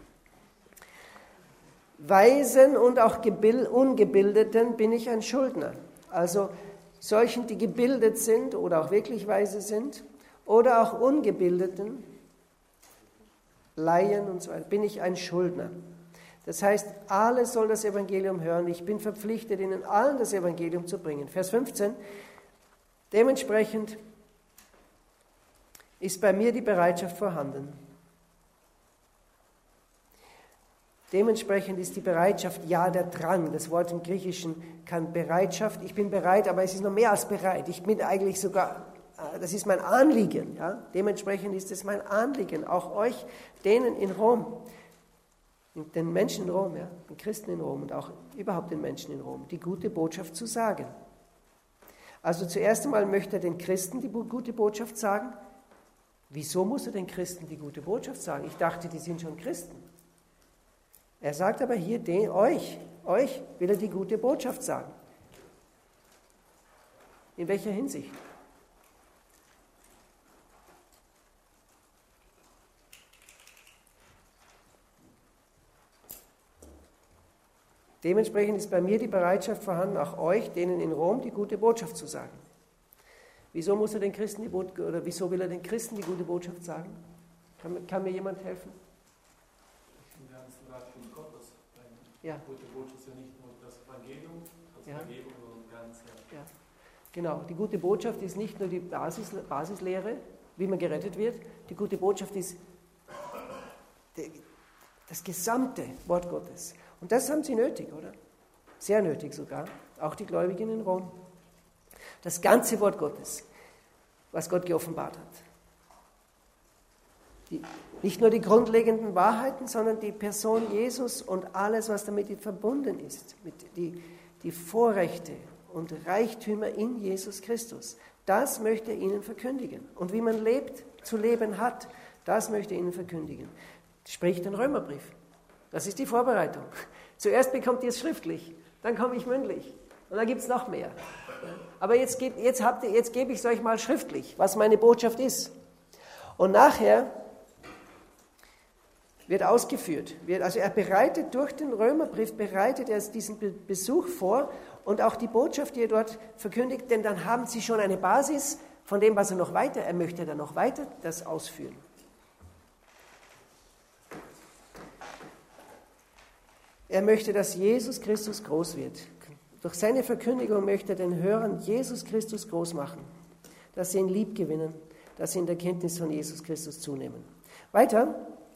Weisen und auch gebild, Ungebildeten bin ich ein Schuldner. Also solchen, die gebildet sind oder auch wirklich weise sind, oder auch Ungebildeten, Laien und so weiter, bin ich ein Schuldner. Das heißt, alle sollen das Evangelium hören. Ich bin verpflichtet, ihnen allen das Evangelium zu bringen. Vers fünfzehn. Dementsprechend ist bei mir die Bereitschaft vorhanden. Dementsprechend ist die Bereitschaft, ja, der Drang. Das Wort im Griechischen kann Bereitschaft, ich bin bereit, aber es ist noch mehr als bereit. Ich bin eigentlich sogar, das ist mein Anliegen. Ja? Dementsprechend ist es mein Anliegen, auch euch, denen in Rom, den Menschen in Rom, ja, den Christen in Rom und auch überhaupt den Menschen in Rom, die gute Botschaft zu sagen. Also zuerst einmal möchte er den Christen die gute Botschaft sagen. Wieso muss er den Christen die gute Botschaft sagen? Ich dachte, die sind schon Christen. Er sagt aber hier, den, euch, euch will er die gute Botschaft sagen. In welcher Hinsicht? Dementsprechend ist bei mir die Bereitschaft vorhanden, auch euch, denen in Rom, die gute Botschaft zu sagen. Wieso muss er den Christen die Botschaft, oder wieso will er den Christen die gute Botschaft sagen? Kann, kann mir jemand helfen? Im ganzen Reich Gottes. Ja. Die gute Botschaft ist ja nicht nur das Evangelium, das Ja. Vergebung, sondern ganz. Ja. Genau, die gute Botschaft ist nicht nur die Basis, Basislehre, wie man gerettet wird. Die gute Botschaft ist die, das gesamte Wort Gottes. Und das haben sie nötig, oder? Sehr nötig sogar, auch die Gläubigen in Rom. Das ganze Wort Gottes, was Gott geoffenbart hat. Die, nicht nur die grundlegenden Wahrheiten, sondern die Person Jesus und alles, was damit verbunden ist, mit die, die Vorrechte und Reichtümer in Jesus Christus. Das möchte er ihnen verkündigen. Und wie man lebt, zu leben hat, das möchte er ihnen verkündigen. Spricht den Römerbrief. Das ist die Vorbereitung. Zuerst bekommt ihr es schriftlich, dann komme ich mündlich und dann gibt es noch mehr. Aber jetzt, jetzt, habt ihr, jetzt gebe ich es euch mal schriftlich, was meine Botschaft ist. Und nachher wird ausgeführt. Wird, also er bereitet durch den Römerbrief, bereitet er diesen Besuch vor und auch die Botschaft, die er dort verkündigt, denn dann haben sie schon eine Basis von dem, was er noch weiter, er möchte dann noch weiter das ausführen. Er möchte, dass Jesus Christus groß wird. Durch seine Verkündigung möchte er den Hörern Jesus Christus groß machen, dass sie ihn lieb gewinnen, dass sie in der Kenntnis von Jesus Christus zunehmen. Weiter,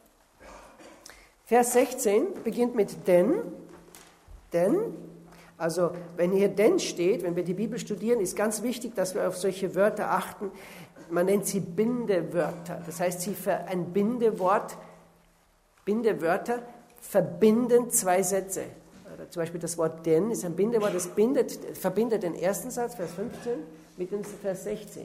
Vers sechzehn beginnt mit denn, denn, also wenn hier denn steht, wenn wir die Bibel studieren, ist ganz wichtig, dass wir auf solche Wörter achten. Man nennt sie Bindewörter, das heißt, sie für ein Bindewort, Bindewörter, verbinden zwei Sätze. Zum Beispiel das Wort denn ist ein Bindewort, das bindet, verbindet den ersten Satz, Vers fünfzehn, mit dem Vers sechzehn.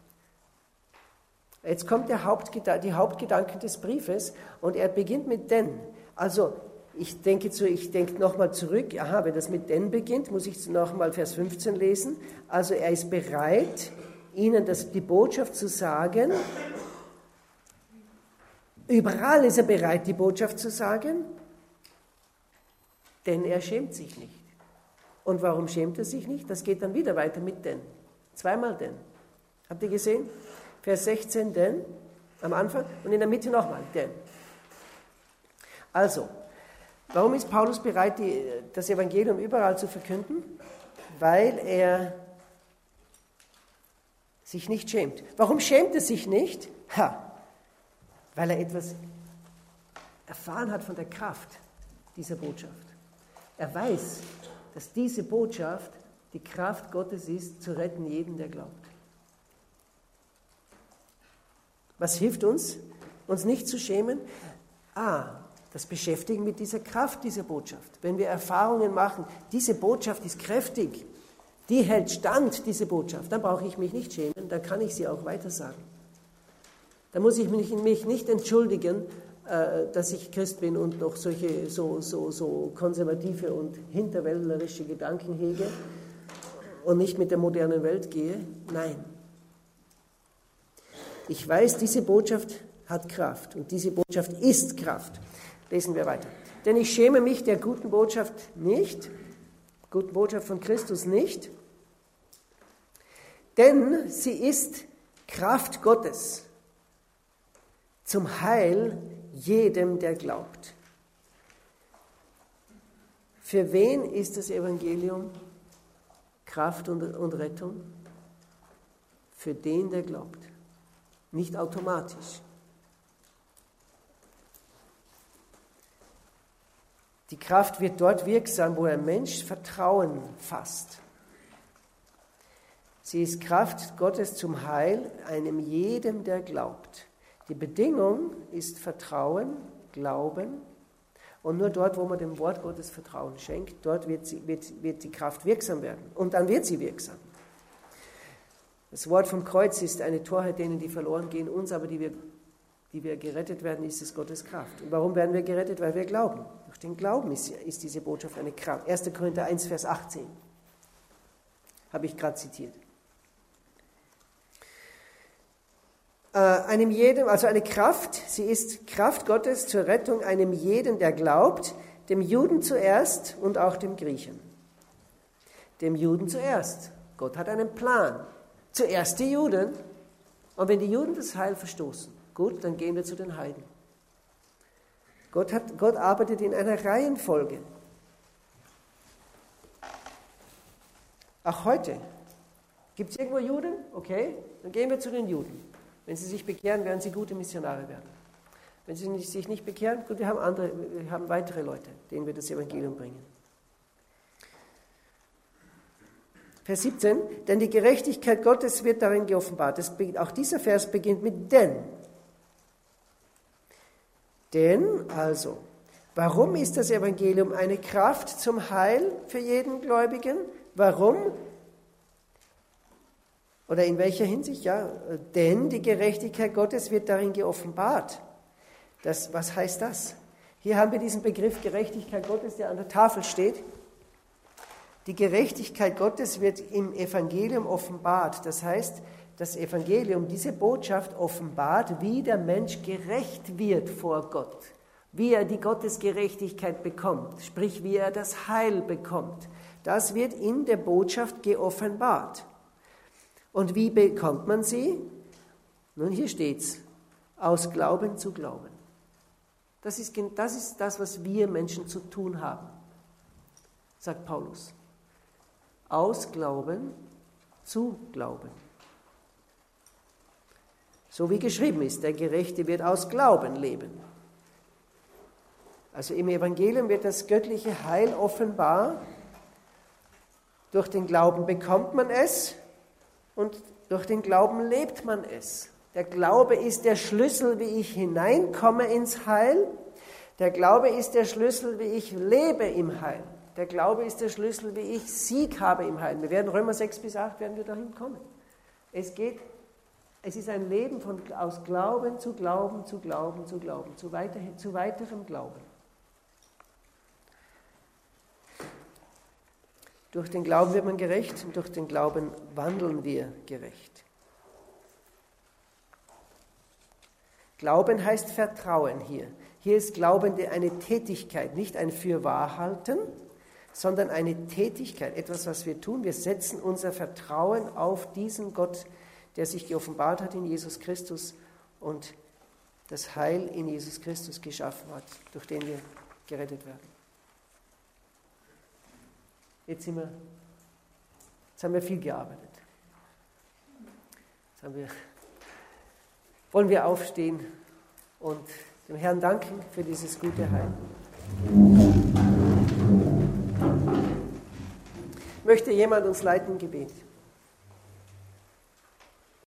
Jetzt kommt der Hauptgeda- die Hauptgedanken des Briefes und er beginnt mit denn. Also ich denke, zu, ich denke nochmal zurück, aha, wenn das mit denn beginnt, muss ich nochmal Vers fünfzehn lesen. Also er ist bereit, ihnen das, die Botschaft zu sagen. Überall ist er bereit, die Botschaft zu sagen. Denn er schämt sich nicht. Und warum schämt er sich nicht? Das geht dann wieder weiter mit denn. Zweimal denn. Habt ihr gesehen? Vers sechzehn denn am Anfang und in der Mitte nochmal denn. Also, warum ist Paulus bereit, die, das Evangelium überall zu verkünden? Weil er sich nicht schämt. Warum schämt er sich nicht? Ha, weil er etwas erfahren hat von der Kraft dieser Botschaft. Er weiß, dass diese Botschaft die Kraft Gottes ist, zu retten jeden, der glaubt. Was hilft uns, uns nicht zu schämen? Ah, das Beschäftigen mit dieser Kraft dieser Botschaft. Wenn wir Erfahrungen machen, diese Botschaft ist kräftig, die hält stand, diese Botschaft, dann brauche ich mich nicht schämen, dann kann ich sie auch weitersagen. Da muss ich mich, mich nicht entschuldigen, dass ich Christ bin und noch solche so, so, so konservative und hinterwäldlerische Gedanken hege. und nicht mit der modernen Welt gehe. Nein. Ich weiß, diese Botschaft hat Kraft und diese Botschaft ist Kraft. Lesen wir weiter. Denn ich schäme mich der guten Botschaft nicht, guten Botschaft von Christus nicht, denn sie ist Kraft Gottes zum Heil jedem, der glaubt. Für wen ist das Evangelium Kraft und, und Rettung? Für den, der glaubt. Nicht automatisch. Die Kraft wird dort wirksam, wo ein Mensch Vertrauen fasst. Sie ist Kraft Gottes zum Heil einem jedem, der glaubt. Die Bedingung ist Vertrauen, Glauben. Und nur dort, wo man dem Wort Gottes Vertrauen schenkt, dort wird, sie, wird, wird die Kraft wirksam werden. Und dann wird sie wirksam. Das Wort vom Kreuz ist eine Torheit denen, die verloren gehen. Uns aber, die wir, die wir gerettet werden, ist es Gottes Kraft. Und warum werden wir gerettet? Weil wir glauben. Durch den Glauben ist, ist diese Botschaft eine Kraft. erster Korinther eins, Vers achtzehn. Habe ich gerade zitiert. Äh, einem jedem, also eine Kraft, sie ist Kraft Gottes zur Rettung einem jeden, der glaubt, dem Juden zuerst und auch dem Griechen. Dem Juden zuerst. Gott hat einen Plan. Zuerst die Juden. Und wenn die Juden das Heil verstoßen, gut, dann gehen wir zu den Heiden. Gott, hat, Gott arbeitet in einer Reihenfolge. Auch heute. Gibt es irgendwo Juden? Okay, dann gehen wir zu den Juden. Wenn sie sich bekehren, werden sie gute Missionare werden. Wenn sie sich nicht bekehren, gut, wir haben, andere, wir haben weitere Leute, denen wir das Evangelium bringen. Vers siebzehn, denn die Gerechtigkeit Gottes wird darin geoffenbart. Das, auch dieser Vers beginnt mit denn. Denn, also, warum ist das Evangelium eine Kraft zum Heil für jeden Gläubigen? Warum? Oder in welcher Hinsicht? Ja, denn die Gerechtigkeit Gottes wird darin geoffenbart. Das, was heißt das? Hier haben wir diesen Begriff Gerechtigkeit Gottes, der an der Tafel steht. Die Gerechtigkeit Gottes wird im Evangelium offenbart. Das heißt, das Evangelium, diese Botschaft offenbart, wie der Mensch gerecht wird vor Gott, wie er die Gottesgerechtigkeit bekommt, sprich wie er das Heil bekommt. Das wird in der Botschaft geoffenbart. Und wie bekommt man sie? Nun, hier steht's, aus Glauben zu Glauben. Das ist, das ist das, was wir Menschen zu tun haben, sagt Paulus. Aus Glauben zu Glauben. So wie geschrieben ist, der Gerechte wird aus Glauben leben. Also im Evangelium wird das göttliche Heil offenbar. Durch den Glauben bekommt man es und durch den Glauben lebt man es. Der Glaube ist der Schlüssel, wie ich hineinkomme ins Heil. Der Glaube ist der Schlüssel, wie ich lebe im Heil. Der Glaube ist der Schlüssel, wie ich Sieg habe im Heil. Wir werden Römer sechs bis acht, werden wir dahin kommen. Es geht, es ist ein Leben von, aus Glauben zu Glauben, zu Glauben, zu Glauben, zu, weiter, zu weiterem Glauben. Durch den Glauben wird man gerecht und durch den Glauben wandeln wir gerecht. Glauben heißt Vertrauen hier. Hier ist Glauben eine Tätigkeit, nicht ein Fürwahrhalten, sondern eine Tätigkeit, etwas, was wir tun. Wir setzen unser Vertrauen auf diesen Gott, der sich geoffenbart hat in Jesus Christus und das Heil in Jesus Christus geschaffen hat, durch den wir gerettet werden. Jetzt, sind wir, jetzt haben wir viel gearbeitet. Jetzt haben wir, wollen wir aufstehen und dem Herrn danken für dieses gute Heil. Möchte jemand uns leiten im Gebet?